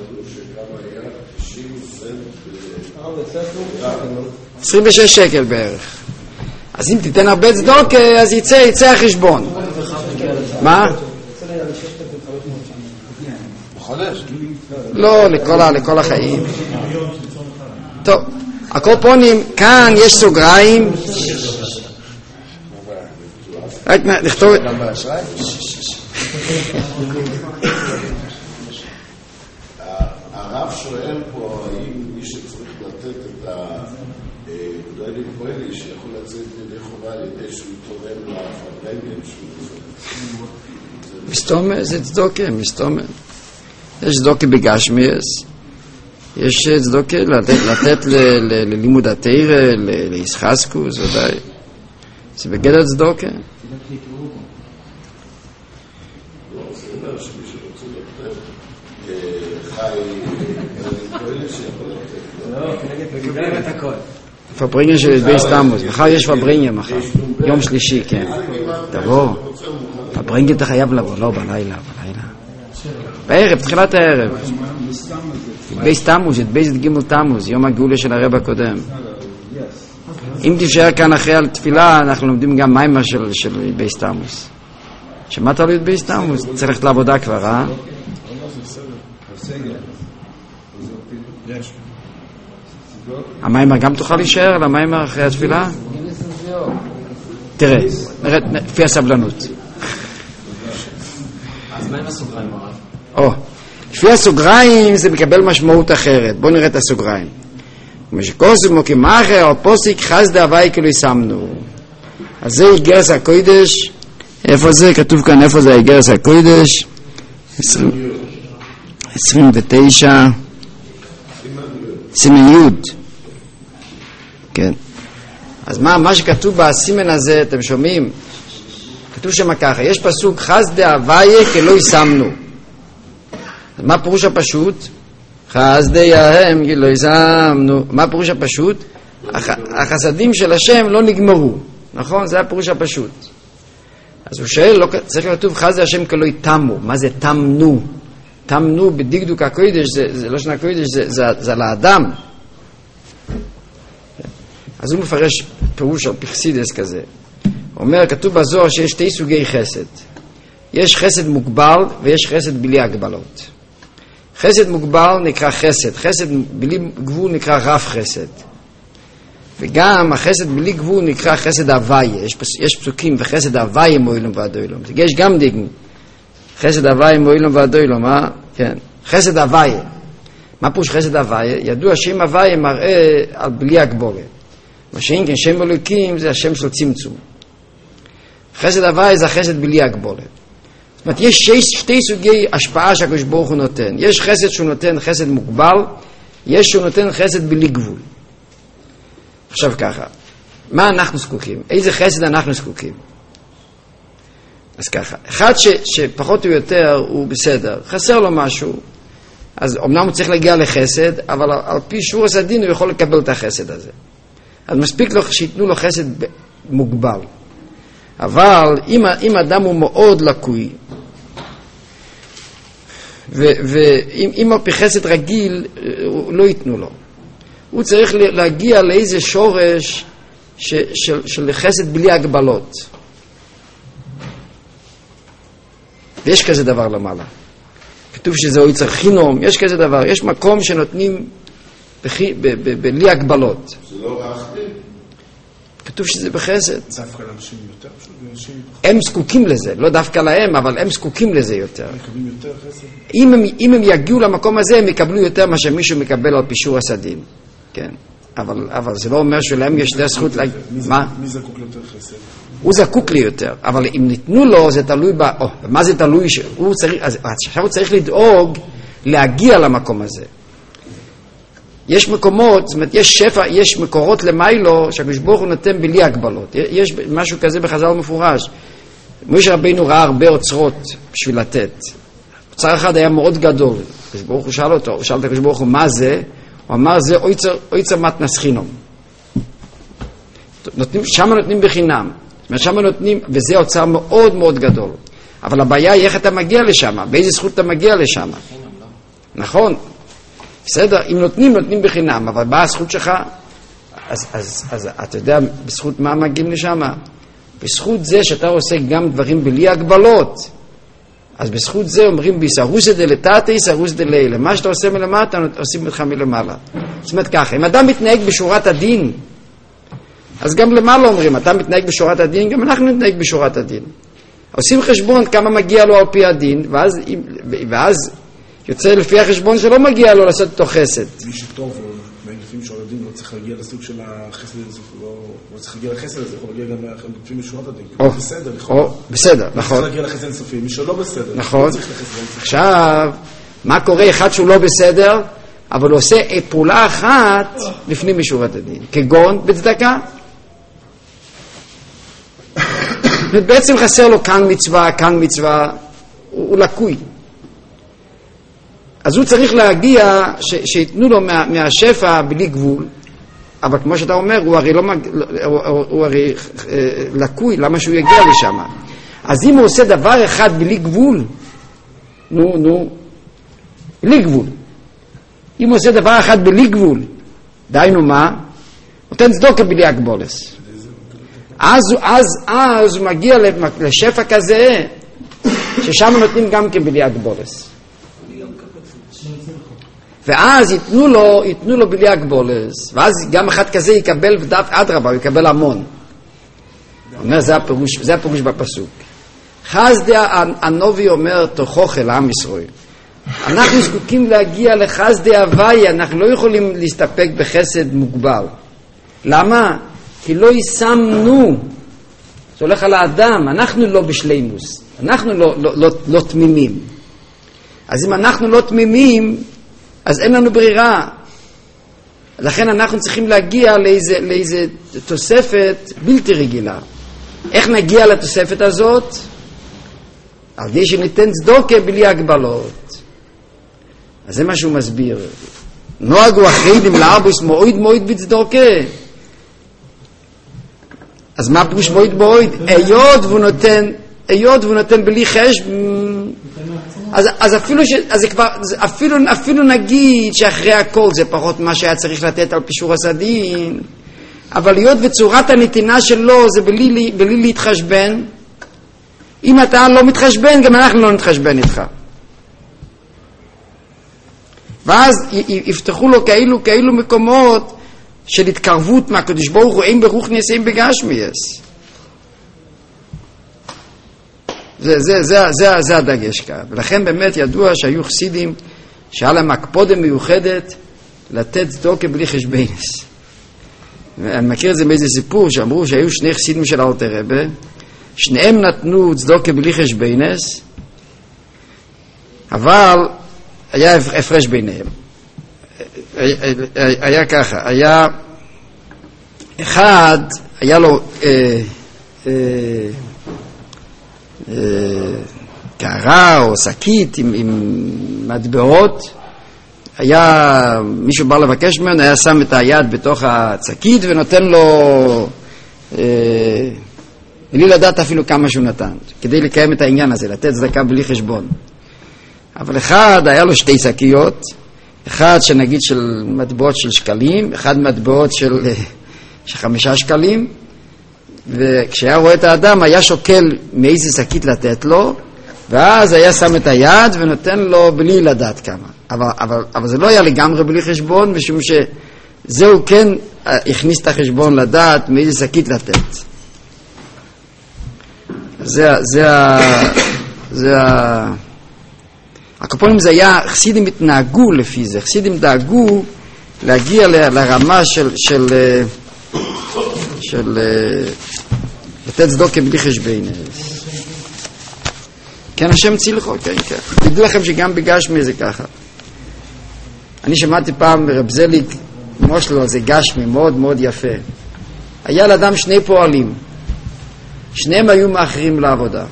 26 שקל בערך. אז אם תיתן הרבה צדוקה, אז יצא החשבון. מה? לא, לכל החיים. טוב, הקופונים, כאן יש סוגריים. רק נכתוב... הרב שואל פה האם מי שצריך לתת את הגדולים פועלי שיכול לצאת ידי חובה על ידי שהוא תורם לפרנגל מסתומה, זה צדוקה, מסתומה. יש צדוקה בגשמיאס, יש צדוקה לתת ללימוד התורה, לישחסקוס, ודאי. זה בגדר צדוקה. פברינגן של בייס תמוז, מחר יש פברינגן, מחר יום שלישי, כן. תבוא, פברינגן אתה חייב לבוא, לא בלילה, בערב, תחילת הערב. בייס תמוז, את בייס גימל תמוז, יום הגאולה של הרב הקודם. אם תישאר כאן אחרי על תפילה, אנחנו לומדים גם מיימר של בייס תמוז. שמעת לו את בייס תמוז? צריך ללכת לעבודה כבר, אה? המיימר גם תוכל להישאר למיימר אחרי התפילה? תראה, לפי הסבלנות. אז מה עם הסוגריים הרב? לפי הסוגריים זה מקבל משמעות אחרת. בואו נראה את הסוגריים. משקוסם מוקמאחר או פוסיק חסד הוואי כאילו ישמנו. אז זה איגרס הקודש. איפה זה? כתוב כאן איפה זה איגרס הקודש. 29 סימן יוד. כן. אז מה שכתוב בסימן הזה, אתם שומעים? כתוב שם ככה, יש פסוק חסד הוואי כאילו ישמנו. מה פירוש הפשוט? חסדי ההם כאילו ישמנו. מה פירוש הפשוט? החסדים של השם לא נגמרו. נכון? זה הפירוש הפשוט. אז הוא שואל, לא, צריך לכתוב חסדי השם כאילו יתמו. מה זה תמנו? תמנו בדקדוק הקודש, זה לא שנה קודש, זה על האדם. אז הוא מפרש פירוש על פרסידס כזה. הוא אומר, כתוב בזוהר שיש שתי סוגי חסד. יש חסד מוגבל ויש חסד בלי הגבלות. חסד מוגבל נקרא חסד, חסד בלי גבול נקרא רב חסד. וגם החסד בלי גבול נקרא חסד הוויה. יש פסוקים וחסד הוויה מועילום ועד אילום. יש גם דגן. חסד הוויה מועילום ועד אילום, אה? כן. חסד הוויה. מה פירוש חסד הוויה? ידוע שם הוויה מראה על בלי הגבולת. מה שאין כן שם אלוקים זה השם של צמצום. חסד הוויה זה החסד בלי הגבולת. זאת אומרת, יש שתי סוגי השפעה שהקדוש ברוך הוא נותן. יש חסד שהוא נותן חסד מוגבל, יש שהוא נותן חסד בלי גבול. עכשיו ככה, מה אנחנו זקוקים? איזה חסד אנחנו זקוקים? אז ככה, אחד שפחות או יותר הוא בסדר, חסר לו משהו, אז אמנם הוא צריך להגיע לחסד, אבל על פי שורש הדין הוא יכול לקבל את החסד הזה. אז מספיק לו שיתנו לו חסד מוגבל. אבל אם אדם הוא מאוד לקוי, ואם על פי חסד רגיל, לא ייתנו לו. הוא צריך להגיע לאיזה שורש של חסד בלי הגבלות. ויש כזה דבר למעלה. כתוב שזה או יצר חינום, יש כזה דבר. יש מקום שנותנים בלי הגבלות. זה לא רעכתי? כתוב שזה בחסד. דווקא לאנשים יותר פשוט? הם זקוקים לזה, לא דווקא להם, אבל הם זקוקים לזה יותר. הם מקבלים יותר חסד? אם הם יגיעו למקום הזה, הם יקבלו יותר מה שמישהו מקבל על פישור הסדין. כן. אבל זה לא אומר שלהם יש די זכות מה? מי זקוק ליותר חסד? הוא זקוק לי יותר, אבל אם ניתנו לו, זה תלוי מה זה תלוי? עכשיו הוא צריך לדאוג להגיע למקום הזה. יש מקומות, זאת אומרת, יש שפע, יש מקורות למיילו שהקדוש ברוך הוא נותן בלי הגבלות. יש משהו כזה בחז"ל מפורש. משה רבינו ראה הרבה אוצרות בשביל לתת. אוצר אחד היה מאוד גדול. הקדוש ברוך הוא שאל אותו, הוא שאל את הקדוש ברוך הוא מה זה? הוא אמר זה אויצר מתנס חינום. שם נותנים בחינם. זאת אומרת, שם נותנים, וזה אוצר מאוד מאוד גדול. אבל הבעיה היא איך אתה מגיע לשם, באיזה זכות אתה מגיע לשם. נכון. בסדר, אם נותנים בחינם, אבל באה הזכות שלך, אז אתה יודע בזכות מה מגיעים לשם? בזכות זה שאתה עושה גם דברים בלי הגבלות, אז בזכות זה אומרים בישרוס דלתתא ישרוס דלילה, מה שאתה עושה מלמטה עושים לך מלמעלה. זאת אומרת ככה, אם אדם מתנהג בשורת הדין, אז גם למעלה אומרים, אתה מתנהג בשורת הדין, גם אנחנו נתנהג בשורת הדין. עושים חשבון כמה מגיע לו על פי הדין, ואז יוצא לפי החשבון שלא מגיע לו לעשות אותו חסד. מי שטוב, לפעמים שעורדים לא צריך להגיע לסוג של החסד הזה, לא צריך להגיע לחסד הזה, יכול להגיע גם לפעמים לשורת הדין. בסדר, בסדר, נכון. צריך להגיע לחסד אינסופי, מי שלא בסדר, נכון. צריך לחסד אינסופי. עכשיו, מה קורה אחד שהוא לא בסדר, אבל הוא עושה פעולה אחת לפנים משורת הדין, כגון בצדקה. בעצם חסר לו כאן מצווה, הוא לקוי. אז הוא צריך להגיע שיתנו לו מהשפע בלי גבול, אבל כמו שאתה אומר, הוא הרי לקוי, למה שהוא יגיע לשם? אז אם הוא עושה דבר אחד בלי גבול, בלי גבול. אם הוא עושה דבר אחד בלי גבול, דיינו מה? נותן צדוקה בלי הגבולס. אז הוא מגיע לשפע כזה, ששם נותנים גם כן בלי הגבולס. ואז ייתנו לו בלי הגבולס, ואז גם אחד כזה יקבל ודף אדרבה, הוא יקבל המון. אומר, זה הפירוש בפסוק. חסדה הנובי אומר תוכוך אל עם ישראל. אנחנו זקוקים להגיע לחסדה הוואי, אנחנו לא יכולים להסתפק בחסד מוגבל. למה? כי לא ישמנו, זה הולך על האדם, אנחנו לא בשלימוס, אנחנו לא תמימים. אז אם אנחנו לא תמימים, אז אין לנו ברירה. לכן אנחנו צריכים להגיע לאיזה תוספת בלתי רגילה. איך נגיע לתוספת הזאת? על ידי שניתן צדוקה בלי הגבלות. אז זה מה שהוא מסביר. נוהגו אחרידים לארבוס מועיד בצדוקה. אז מה פירוש מועיד? היות והוא נותן בלי חשבון, אז אפילו נגיד שאחרי הכל זה פחות מה שהיה צריך לתת על פישור הסדין, אבל היות וצורת הנתינה שלו זה בלי להתחשבן, אם אתה לא מתחשבן גם אנחנו לא נתחשבן איתך. ואז יפתחו לו כאלו מקומות של התקרבות מהקדוש ברוך הוא, אין ברוך ניסים בגשמייס. זה הדגש כאן. ולכן באמת ידוע שהיו חסידים שהיה להם הקפודה מיוחדת לתת צדוקה בלי חשבונס. אני מכיר את זה מאיזה סיפור שאמרו שהיו שני חסידים של אלתר רבי, שניהם נתנו צדוקה בלי חשבונס, אבל היה הפרש ביניהם. היה ככה, היה אחד, היה לו קערה או שקית עם מטבעות, היה מישהו בא לבקש ממנו, היה שם את היד בתוך הצקית ונותן לו בלי לדעת אפילו כמה שהוא נתן, כדי לקיים את העניין הזה, לתת צדקה בלי חשבון. אבל אחד היה לו 2 שקיות, אחד שנגיד של מטבעות של שקלים, אחד מטבעות של 5 שקלים, וכשהיה רואה את האדם היה שוקל מאיזה שקית לתת לו, ואז היה שם את היד ונותן לו בלי לדעת כמה. אבל זה לא היה לגמרי בלי חשבון, משום שזהו כן הכניס את החשבון לדעת מאיזה שקית לתת. הקופונים זה היה, חסידים התנהגו לפי זה, חסידים דאגו להגיע לרמה של לתת צדוקה בלי חשבון. כן, השם צילחו, כן, כן. תדעו לכם שגם בגשמי זה ככה. אני שמעתי פעם ברב זליג מושלו על זה גשמי מאוד מאוד יפה. היה לאדם 2 פועלים, שניהם היו מאחרים לעבודה.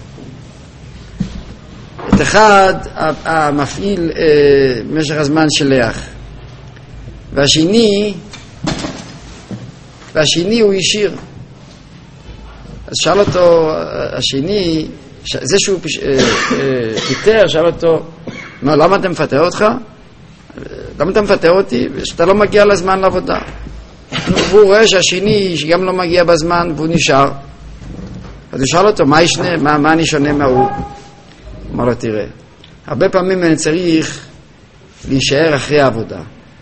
את אחד המפעיל משך הזמן שלח, והשני הוא ישיר. אז שאל אותו השני, זה שהוא פיטר, שאל אותו, למה אתה מפטר אותך? למה אתה מפטר אותי? שאתה לא מגיע לזמן לעבודה. והוא רואה שהשני שגם לא מגיע בזמן והוא נשאר. אז הוא שאל אותו, מה אני שונה מההוא? אמר לו, תראה, הרבה פעמים אני צריך להישאר אחרי העבודה.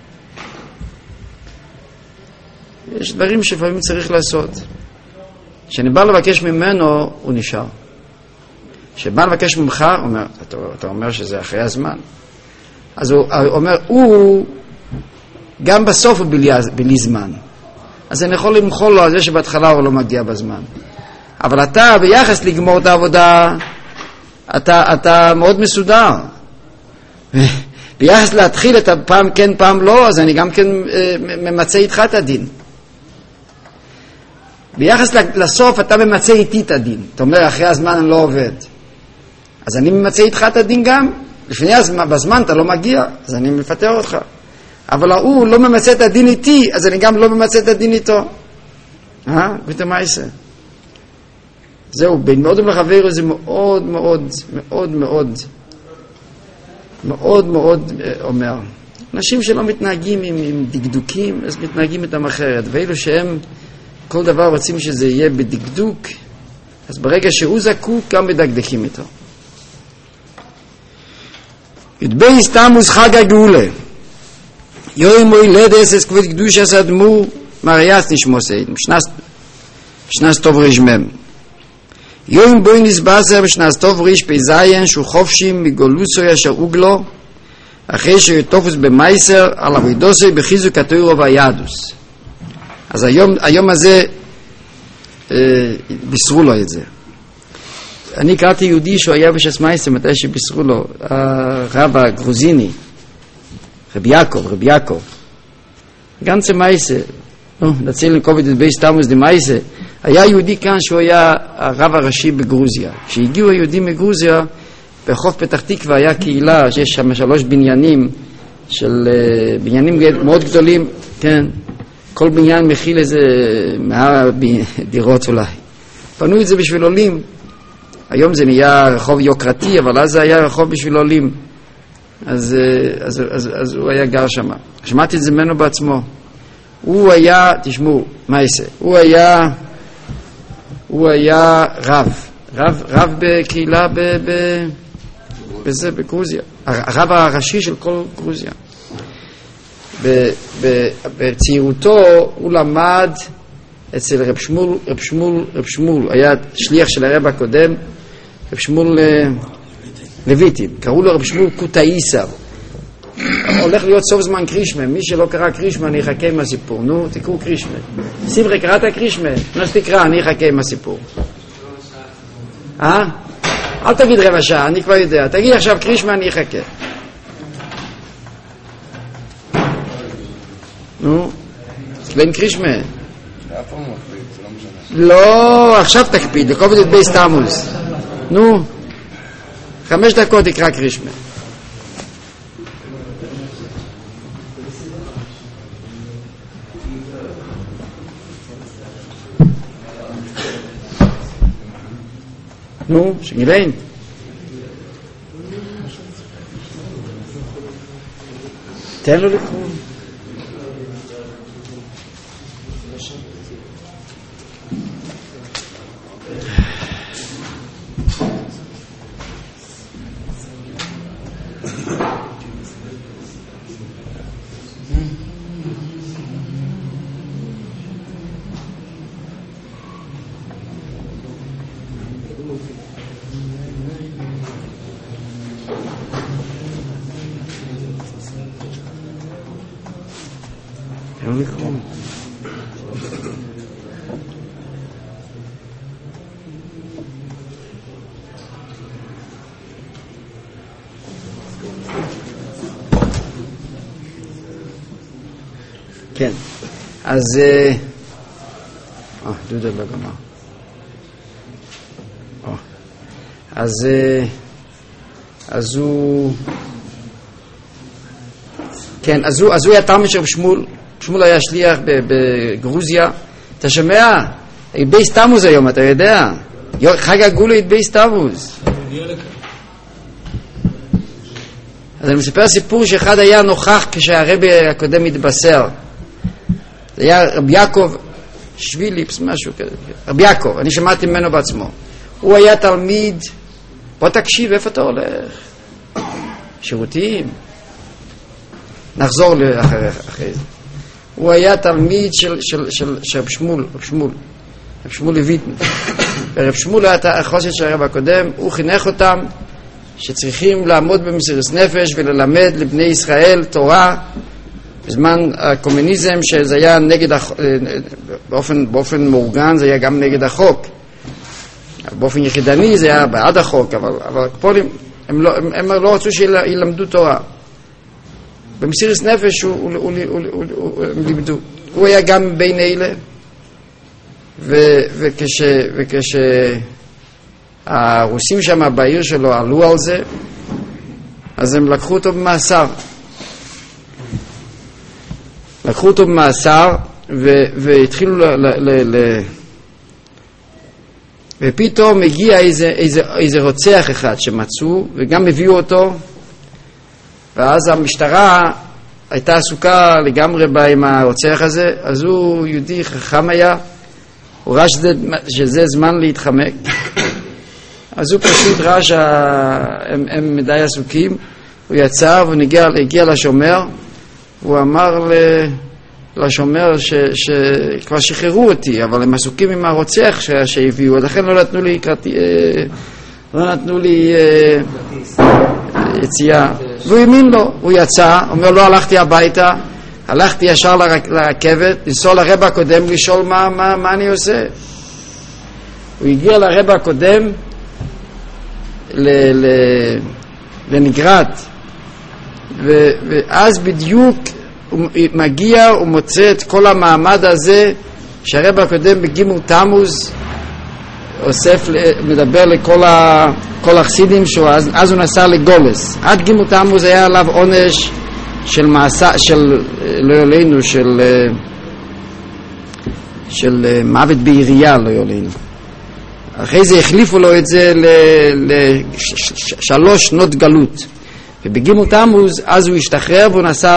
יש דברים שלפעמים צריך לעשות. כשאני בא לבקש ממנו, הוא נשאר. כשבא לבקש ממך, אתה אומר שזה אחרי הזמן. אז הוא אומר, הוא גם בסוף הוא בלי זמן. אז אני יכול למחול לו על זה שבהתחלה הוא לא מגיע בזמן. אבל אתה, ביחס לגמור את העבודה, אתה מאוד מסודר. ביחס להתחיל את הפעם כן פעם לא, אז אני גם כן ממצא איתך את הדין. ביחס לסוף אתה ממצא איתי את הדין. אתה אומר, אחרי הזמן אני לא עובד. אז אני ממצא איתך את הדין גם. לפני הזמן, בזמן אתה לא מגיע, אז אני מפטר אותך. אבל הוא לא ממצא את הדין איתי, אז אני גם לא ממצא את הדין איתו. גוטה מייסה. זהו, בין מאוד ולחברו זה מאוד מאוד מאוד מאוד מאוד מאוד אומר. אנשים שלא מתנהגים עם דקדוקים, אז מתנהגים איתם אחרת. ואילו שהם כל דבר רוצים שזה יהיה בדקדוק, אז ברגע שהוא זקוק, גם מדקדקים איתו. י"ב תמוז חג הגאולה. יום הולדת אס כבוד קדושת האדמו"ר מריאס נשמו סיידן. שנס טוב רשמם. יום בוי נסבשר בשנס טוב ריש פזיין שהוא חופשים מגולוסו ישר אוגלו אחרי שיתופוס במייסר על אבידוסי בחיזוק התוירו והיהדוס. אז היום הזה בישרו לו את זה. אני קראתי יהודי שהוא היה בשס מייסר מתי שבישרו לו, הרב הגרוזיני, רבי יעקב גנצה מייסר, נציל לקוביד את בייס תמוז די מייסר. היה יהודי כאן שהוא היה הרב הראשי בגרוזיה. כשהגיעו היהודים מגרוזיה, בחוף פתח תקווה היה קהילה שיש שם 3 בניינים של בניינים מאוד גדולים, כן, כל בניין מכיל איזה 100 דירות אולי. פנו את זה בשביל עולים. היום זה נהיה רחוב יוקרתי, אבל אז זה היה רחוב בשביל עולים. אז הוא היה גר שם. שמעתי את זה ממנו בעצמו. הוא היה, תשמעו, מה יעשה? הוא היה רב בקהילה בזה, בגרוזיה. הרב הראשי של כל גרוזיה. בצעירותו הוא למד אצל רב שמול, היה שליח של הרב הקודם, רב שמול לויטין, קראו לו רב שמול קוטאיסר. הולך להיות סוף זמן קרישמה, מי שלא קרא קרישמה אני אחכה עם הסיפור. נו, תקראו קרישמה. סיברי, קראת קרישמה? נו, תקרא, אני אחכה עם הסיפור. אל תגיד רבע שעה, אני כבר יודע. תגיד עכשיו קרישמה, אני אחכה. נו, בין קרישמה. לא, עכשיו תקפיד, לקובד את בייס תמוז. נו, 5 דקות תקרא קרישמה. נו, שגיליין. תן לו לקרוא. כן, אז דודו לא גמר. אז הוא כן, אז הוא היה תלמיד של שמואל. שמואל היה שליח בגרוזיה. אתה שומע? בייס תמוז היום, אתה יודע? חג הגאולה בייס תמוז. אז אני מספר סיפור שאחד היה נוכח כשהרבי הקודם התבשר. זה היה רבי יעקב שוויליפס, משהו כזה. רבי יעקב, אני שמעתי ממנו בעצמו. הוא היה תלמיד. בוא תקשיב, איפה אתה הולך? שירותים. נחזור אחרי זה. הוא היה תלמיד של רב שמואל לויטן. רב שמואל היה החוסן של הרב הקודם, הוא חינך אותם שצריכים לעמוד במסירות נפש וללמד לבני ישראל תורה בזמן הקומוניזם, שזה היה נגד באופן מאורגן, זה היה גם נגד החוק. באופן יחידני זה היה בעד החוק, אבל פולים הם לא רצו שילמדו תורה. במסירות נפש הם לימדו. הוא היה גם בין אלה, וכשהרוסים שם בעיר שלו עלו על זה, אז הם לקחו אותו במאסר. והתחילו ופתאום הגיע איזה רוצח אחד שמצאו, וגם הביאו אותו, ואז המשטרה הייתה עסוקה לגמרי עם הרוצח הזה. אז הוא יהודי חכם היה, הוא ראה שזה זמן להתחמק, אז הוא פשוט ראה שהם מדי עסוקים. הוא יצא והגיע לשומר, הוא אמר לשומר שכבר שחררו אותי, אבל הם עסוקים עם הרוצח שהביאו, לכן לא נתנו לי יציאה. והוא האמין לו, הוא יצא, אומר לו, הלכתי הביתה, הלכתי ישר לרכבת, לנסוע לרב הקודם לשאול מה אני עושה. הוא הגיע לרב הקודם לניגרד, ואז בדיוק הוא מגיע, הוא מוצא את כל המעמד הזה שהרב הקודם בגימל תמוז אוסף, מדבר לכל החסידים שהוא, אז הוא נסע לגולס. עד גימל תמוז היה עליו עונש של מעשה, לא יולנו, של מוות בעירייה, לא יולנו. אחרי זה החליפו לו את זה ל3 שנות גלות. ובגימל תמוז אז הוא השתחרר והוא נסע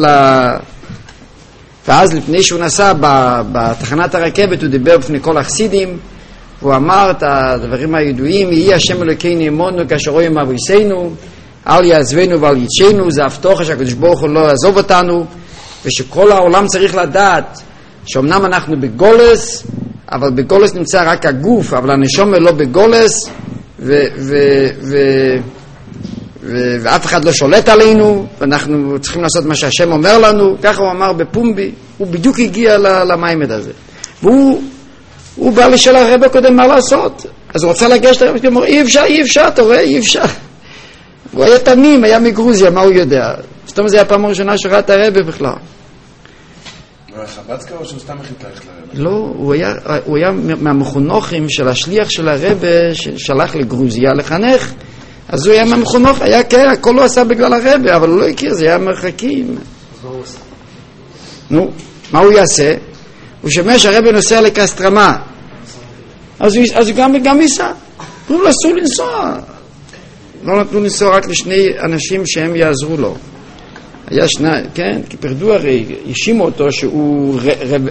ואז לפני שהוא נסע בתחנת הרכבת הוא דיבר בפני כל החסידים, והוא אמר את הדברים הידועים, יהי השם אלוקינו עמנו כאשר רואים אבויסנו, אל יעזבנו ואל יטשנו. זה הבטחה שהקדוש ברוך הוא לא יעזוב אותנו, ושכל העולם צריך לדעת שאומנם אנחנו בגולס, אבל בגולס נמצא רק הגוף, אבל הנשמה לא בגולס, ואף אחד לא שולט עלינו, ואנחנו צריכים לעשות מה שהשם אומר לנו. ככה הוא אמר בפומבי. הוא בדיוק הגיע למיימד הזה, והוא בא לשאול הרב הקודם מה לעשות. אז הוא רוצה לגשת לרב, הוא אומר, אי אפשר, אתה רואה, אי אפשר. הוא היה תמים, היה מגרוזיה, מה הוא יודע? זאת אומרת, זה היה הפעם הראשונה שראה את הרב בכלל. הוא היה חב"דקה או שהוא סתם החליט ללכת לרב? לא, הוא היה מהמחונכים של השליח של הרב ששלח לגרוזיה לחנך. אז הוא היה מהמחונוך, היה כן, הכל לא עשה בגלל הרב, אבל הוא לא הכיר, זה היה מרחקים. נו, מה הוא יעשה? הוא שומע שהרב נוסע לקסטרמה, אז הוא גם ייסע. אמרו לו, אסור לנסוע. לא נתנו לנסוע רק לשני אנשים שהם יעזרו לו. היה כן, כי פרדו הרי, האשימו אותו שהוא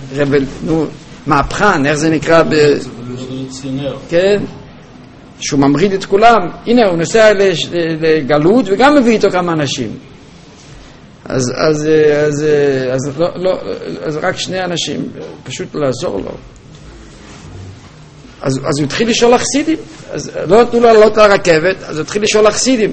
מהפכן, איך זה נקרא כן, שהוא ממריד את כולם. הנה, הוא נוסע לגלות וגם מביא איתו כמה אנשים. אז רק שני אנשים, פשוט לעזור לו. אז הוא התחיל לשאול לחסידים, אז לא נתנו לו לעלות לרכבת, אז הוא התחיל לשאול לחסידים,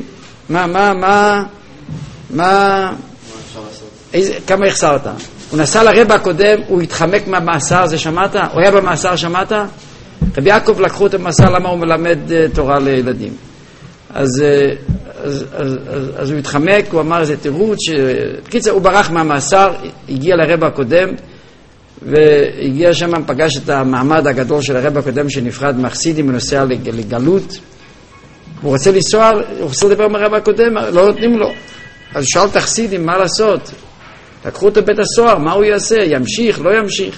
כמה החסרת? הוא נסע לרבע הקודם, הוא התחמק מהמאסר, זה שמעת? הוא היה במאסר, שמעת? רבי יעקב לקחו את המאסר, למה הוא מלמד תורה לילדים? אז הוא התחמק, הוא אמר איזה תירוץ, בקיצר הוא ברח מהמאסר, הגיע לרבע הקודם, והגיע שם, פגש את המעמד הגדול של הרבע הקודם שנפרד מהחסידים ונוסע לגלות. הוא רוצה לנסוע, הוא רוצה לדבר מהרבע הקודם, לא נותנים לו. אז הוא שאל את החסידים מה לעשות, לקחו אותו בית הסוהר, מה הוא יעשה, ימשיך, לא ימשיך.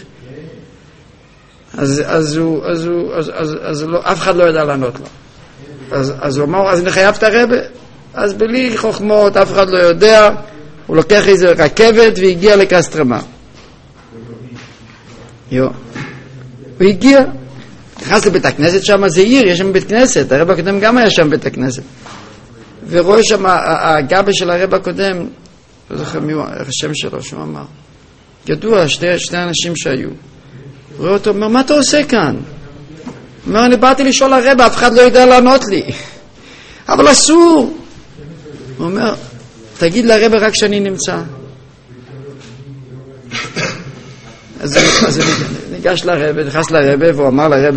אז אף אחד לא ידע לענות לו. אז הוא אמר, אז אני חייב את הרבע. אז בלי חוכמות, אף אחד לא יודע, הוא לוקח איזה רכבת והגיע לקסטרמה. הוא הגיע, נכנס לבית הכנסת שם, זה עיר, יש שם בית כנסת, הרב הקודם גם היה שם בית הכנסת. ורואה שם הגבה של הרב הקודם, לא זוכר מי הוא, השם שלו, שהוא אמר. ידוע, שני אנשים שהיו. רואה אותו, אומר, מה אתה עושה כאן? אומר, אני באתי לשאול הרב, אף אחד לא יודע לענות לי. אבל אסור. הוא אומר, תגיד לרב רק שאני נמצא. אז ניגש לרב, נכנס לרב, והוא אמר לרב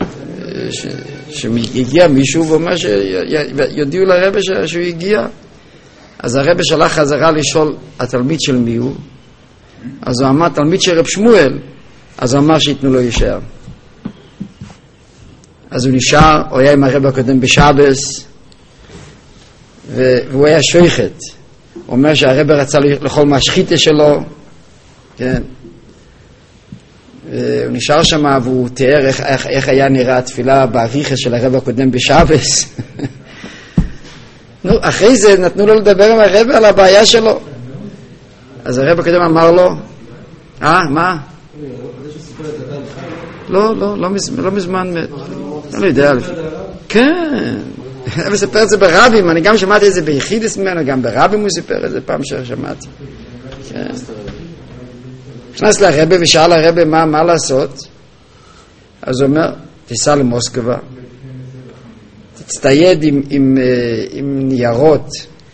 שהגיע מישהו, והוא אומר שיודיעו לרב שהוא הגיע. אז הרב שלח חזרה לשאול התלמיד של מי הוא. אז הוא אמר, תלמיד של רב שמואל. אז הוא אמר שיתנו לו להישאר. אז הוא נשאר, הוא היה עם הרב הקודם בשבס, והוא היה שויכת. הוא אומר שהרב רצה לאכול מהשחיטה שלו, כן. הוא נשאר שם והוא תיאר איך היה נראה התפילה באביחה של הרב הקודם בשבס. אחרי זה נתנו לו לדבר עם הרב על הבעיה שלו. אז הרב הקודם אמר לו, מה? לא מזמן מת. לא יודע. כן. הוא מספר את זה ברבים, אני גם שמעתי את זה ביחידס ממנו, גם ברבים הוא סיפר את זה פעם ששמעתי. כן. נכנס לרבא ושאל הרבא מה לעשות. אז הוא אומר, תיסע למוסקבה, תצטייד עם ניירות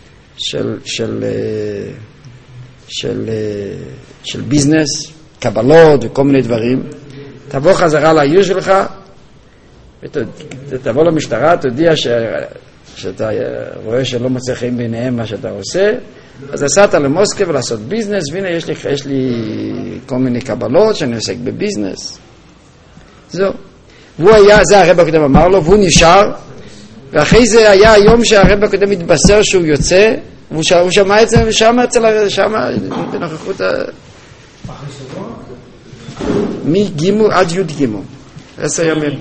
של ביזנס, קבלות וכל מיני דברים, תבוא חזרה לעיר שלך ותבוא למשטרה, תודיע שאתה רואה שלא מוצא חיים ביניהם מה שאתה עושה, אז נסעת למוסקבה לעשות ביזנס, והנה יש לי כל מיני קבלות שאני עוסק בביזנס. זהו. והוא היה, זה הרב הקודם אמר לו, והוא נשאר, ואחרי זה היה היום שהרב הקודם התבשר שהוא יוצא, והוא שמע את זה שם בנוכחות מגימו עד י' גימו 10 ימים.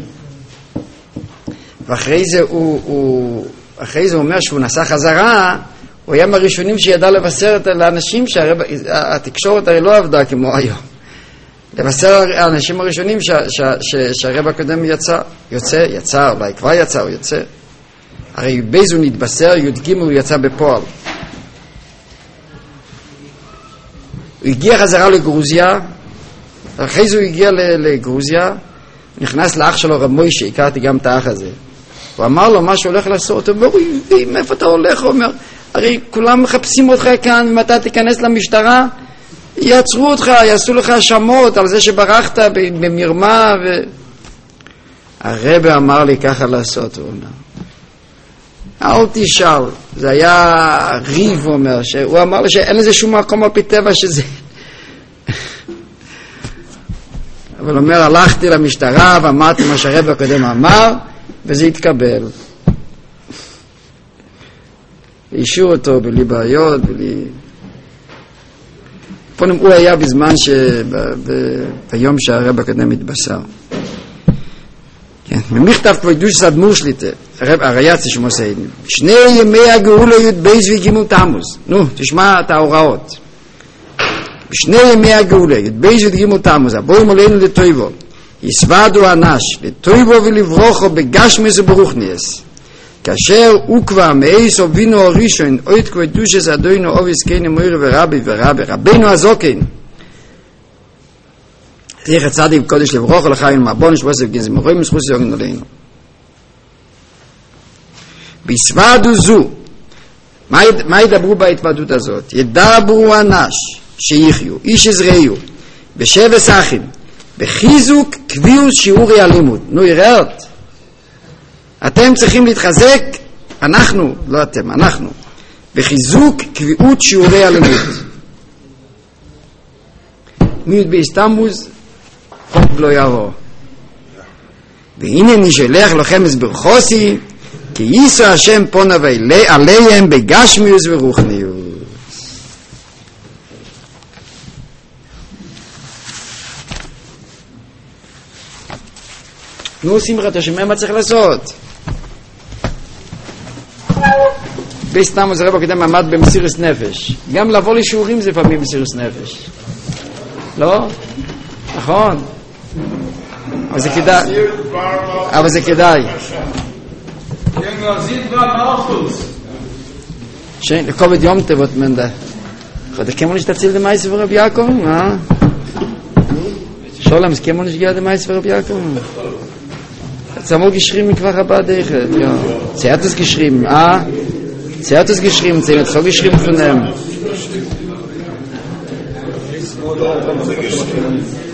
ואחרי זה הוא אומר שהוא נסע חזרה, הוא היה מהראשונים שידע לבשר לאנשים שהתקשורת הרי לא עבדה כמו היום, לבשר לאנשים הראשונים שהרב הקודם יצא, אולי כבר יצא, הוא יוצא. הרי באיזו נתבשר, י' הוא יצא בפועל. הוא הגיע חזרה לגרוזיה, אחרי זה הוא הגיע לגרוזיה, נכנס לאח שלו רב מוישה, הכרתי גם את האח הזה. הוא אמר לו מה שהוא הולך לעשות, הוא אומר, מאיפה אתה הולך? הוא אומר, הרי כולם מחפשים אותך כאן, אם אתה תיכנס למשטרה, יעצרו אותך, יעשו לך שמות על זה שברחת במרמה. הרב אמר לי ככה לעשות, הוא אומר. אל תשאל, זה היה ריב, הוא אומר, הוא אמר לי שאין לזה שום מקום על פי טבע שזה. אבל הוא אומר, הלכתי למשטרה ואמרתי מה שהרב הקודם אמר, וזה התקבל. אישור אותו בלי בעיות, הוא היה בזמן ביום שהרב הקודם התבשר. כן, ממכתב כבודוש סדמור שליטה. הרייצה שמוסעים. שני ימי הגאולה י' בייס וגימל תמוז. נו, תשמע את ההוראות. בשני ימי הגאולה י' בייס וגימל תמוז, הבוים עלינו לטויבו. יסוודו אנש, לטויבו ולברוכו בגשמיס וברוכניאס. כאשר הוא כבר מאיס ובינו הראשון, אוית כבר דושס אדוינו אוביס קייני מוירי ורבי רבינו הזוקן. זכר צדיק קודש לברוכו לחיים מהבונש בוסף גנזי מרואים מסחוס יוגן עלינו. ביסוודו זו, מה ידברו בהתוודות הזאת? ידברו אנש שיחיו, איש עזריו, בשבס אחים, בחיזוק קביעות שיעורי הלימוד. נו יראות, אתם צריכים להתחזק, אנחנו, לא אתם, אנחנו, בחיזוק קביעות שיעורי הלימוד. מיוד באיסטמבוז, חוק לא יבוא. והנה נשלח לכם הסברכוסי, כי יישא השם פונה עליהם בגשמיוס ורוחניוס. נו שמחה, אתה שומע מה צריך לעשות? בסתם זה רבו קדם עמד במסירות נפש. גם לבוא לשיעורים זה פעמים במסירות נפש. לא? נכון? אבל זה כדאי. לכובד יום תבות מנדה. אתה כמון שתציל דמייס ורב יעקב? שולם, זה כמון שגיע דמייס ורב יעקב? Jetzt haben wir geschrieben, ich war aber dich. Ja. Sie hat es geschrieben. Sie hat es geschrieben. Sie hat es so geschrieben von dem.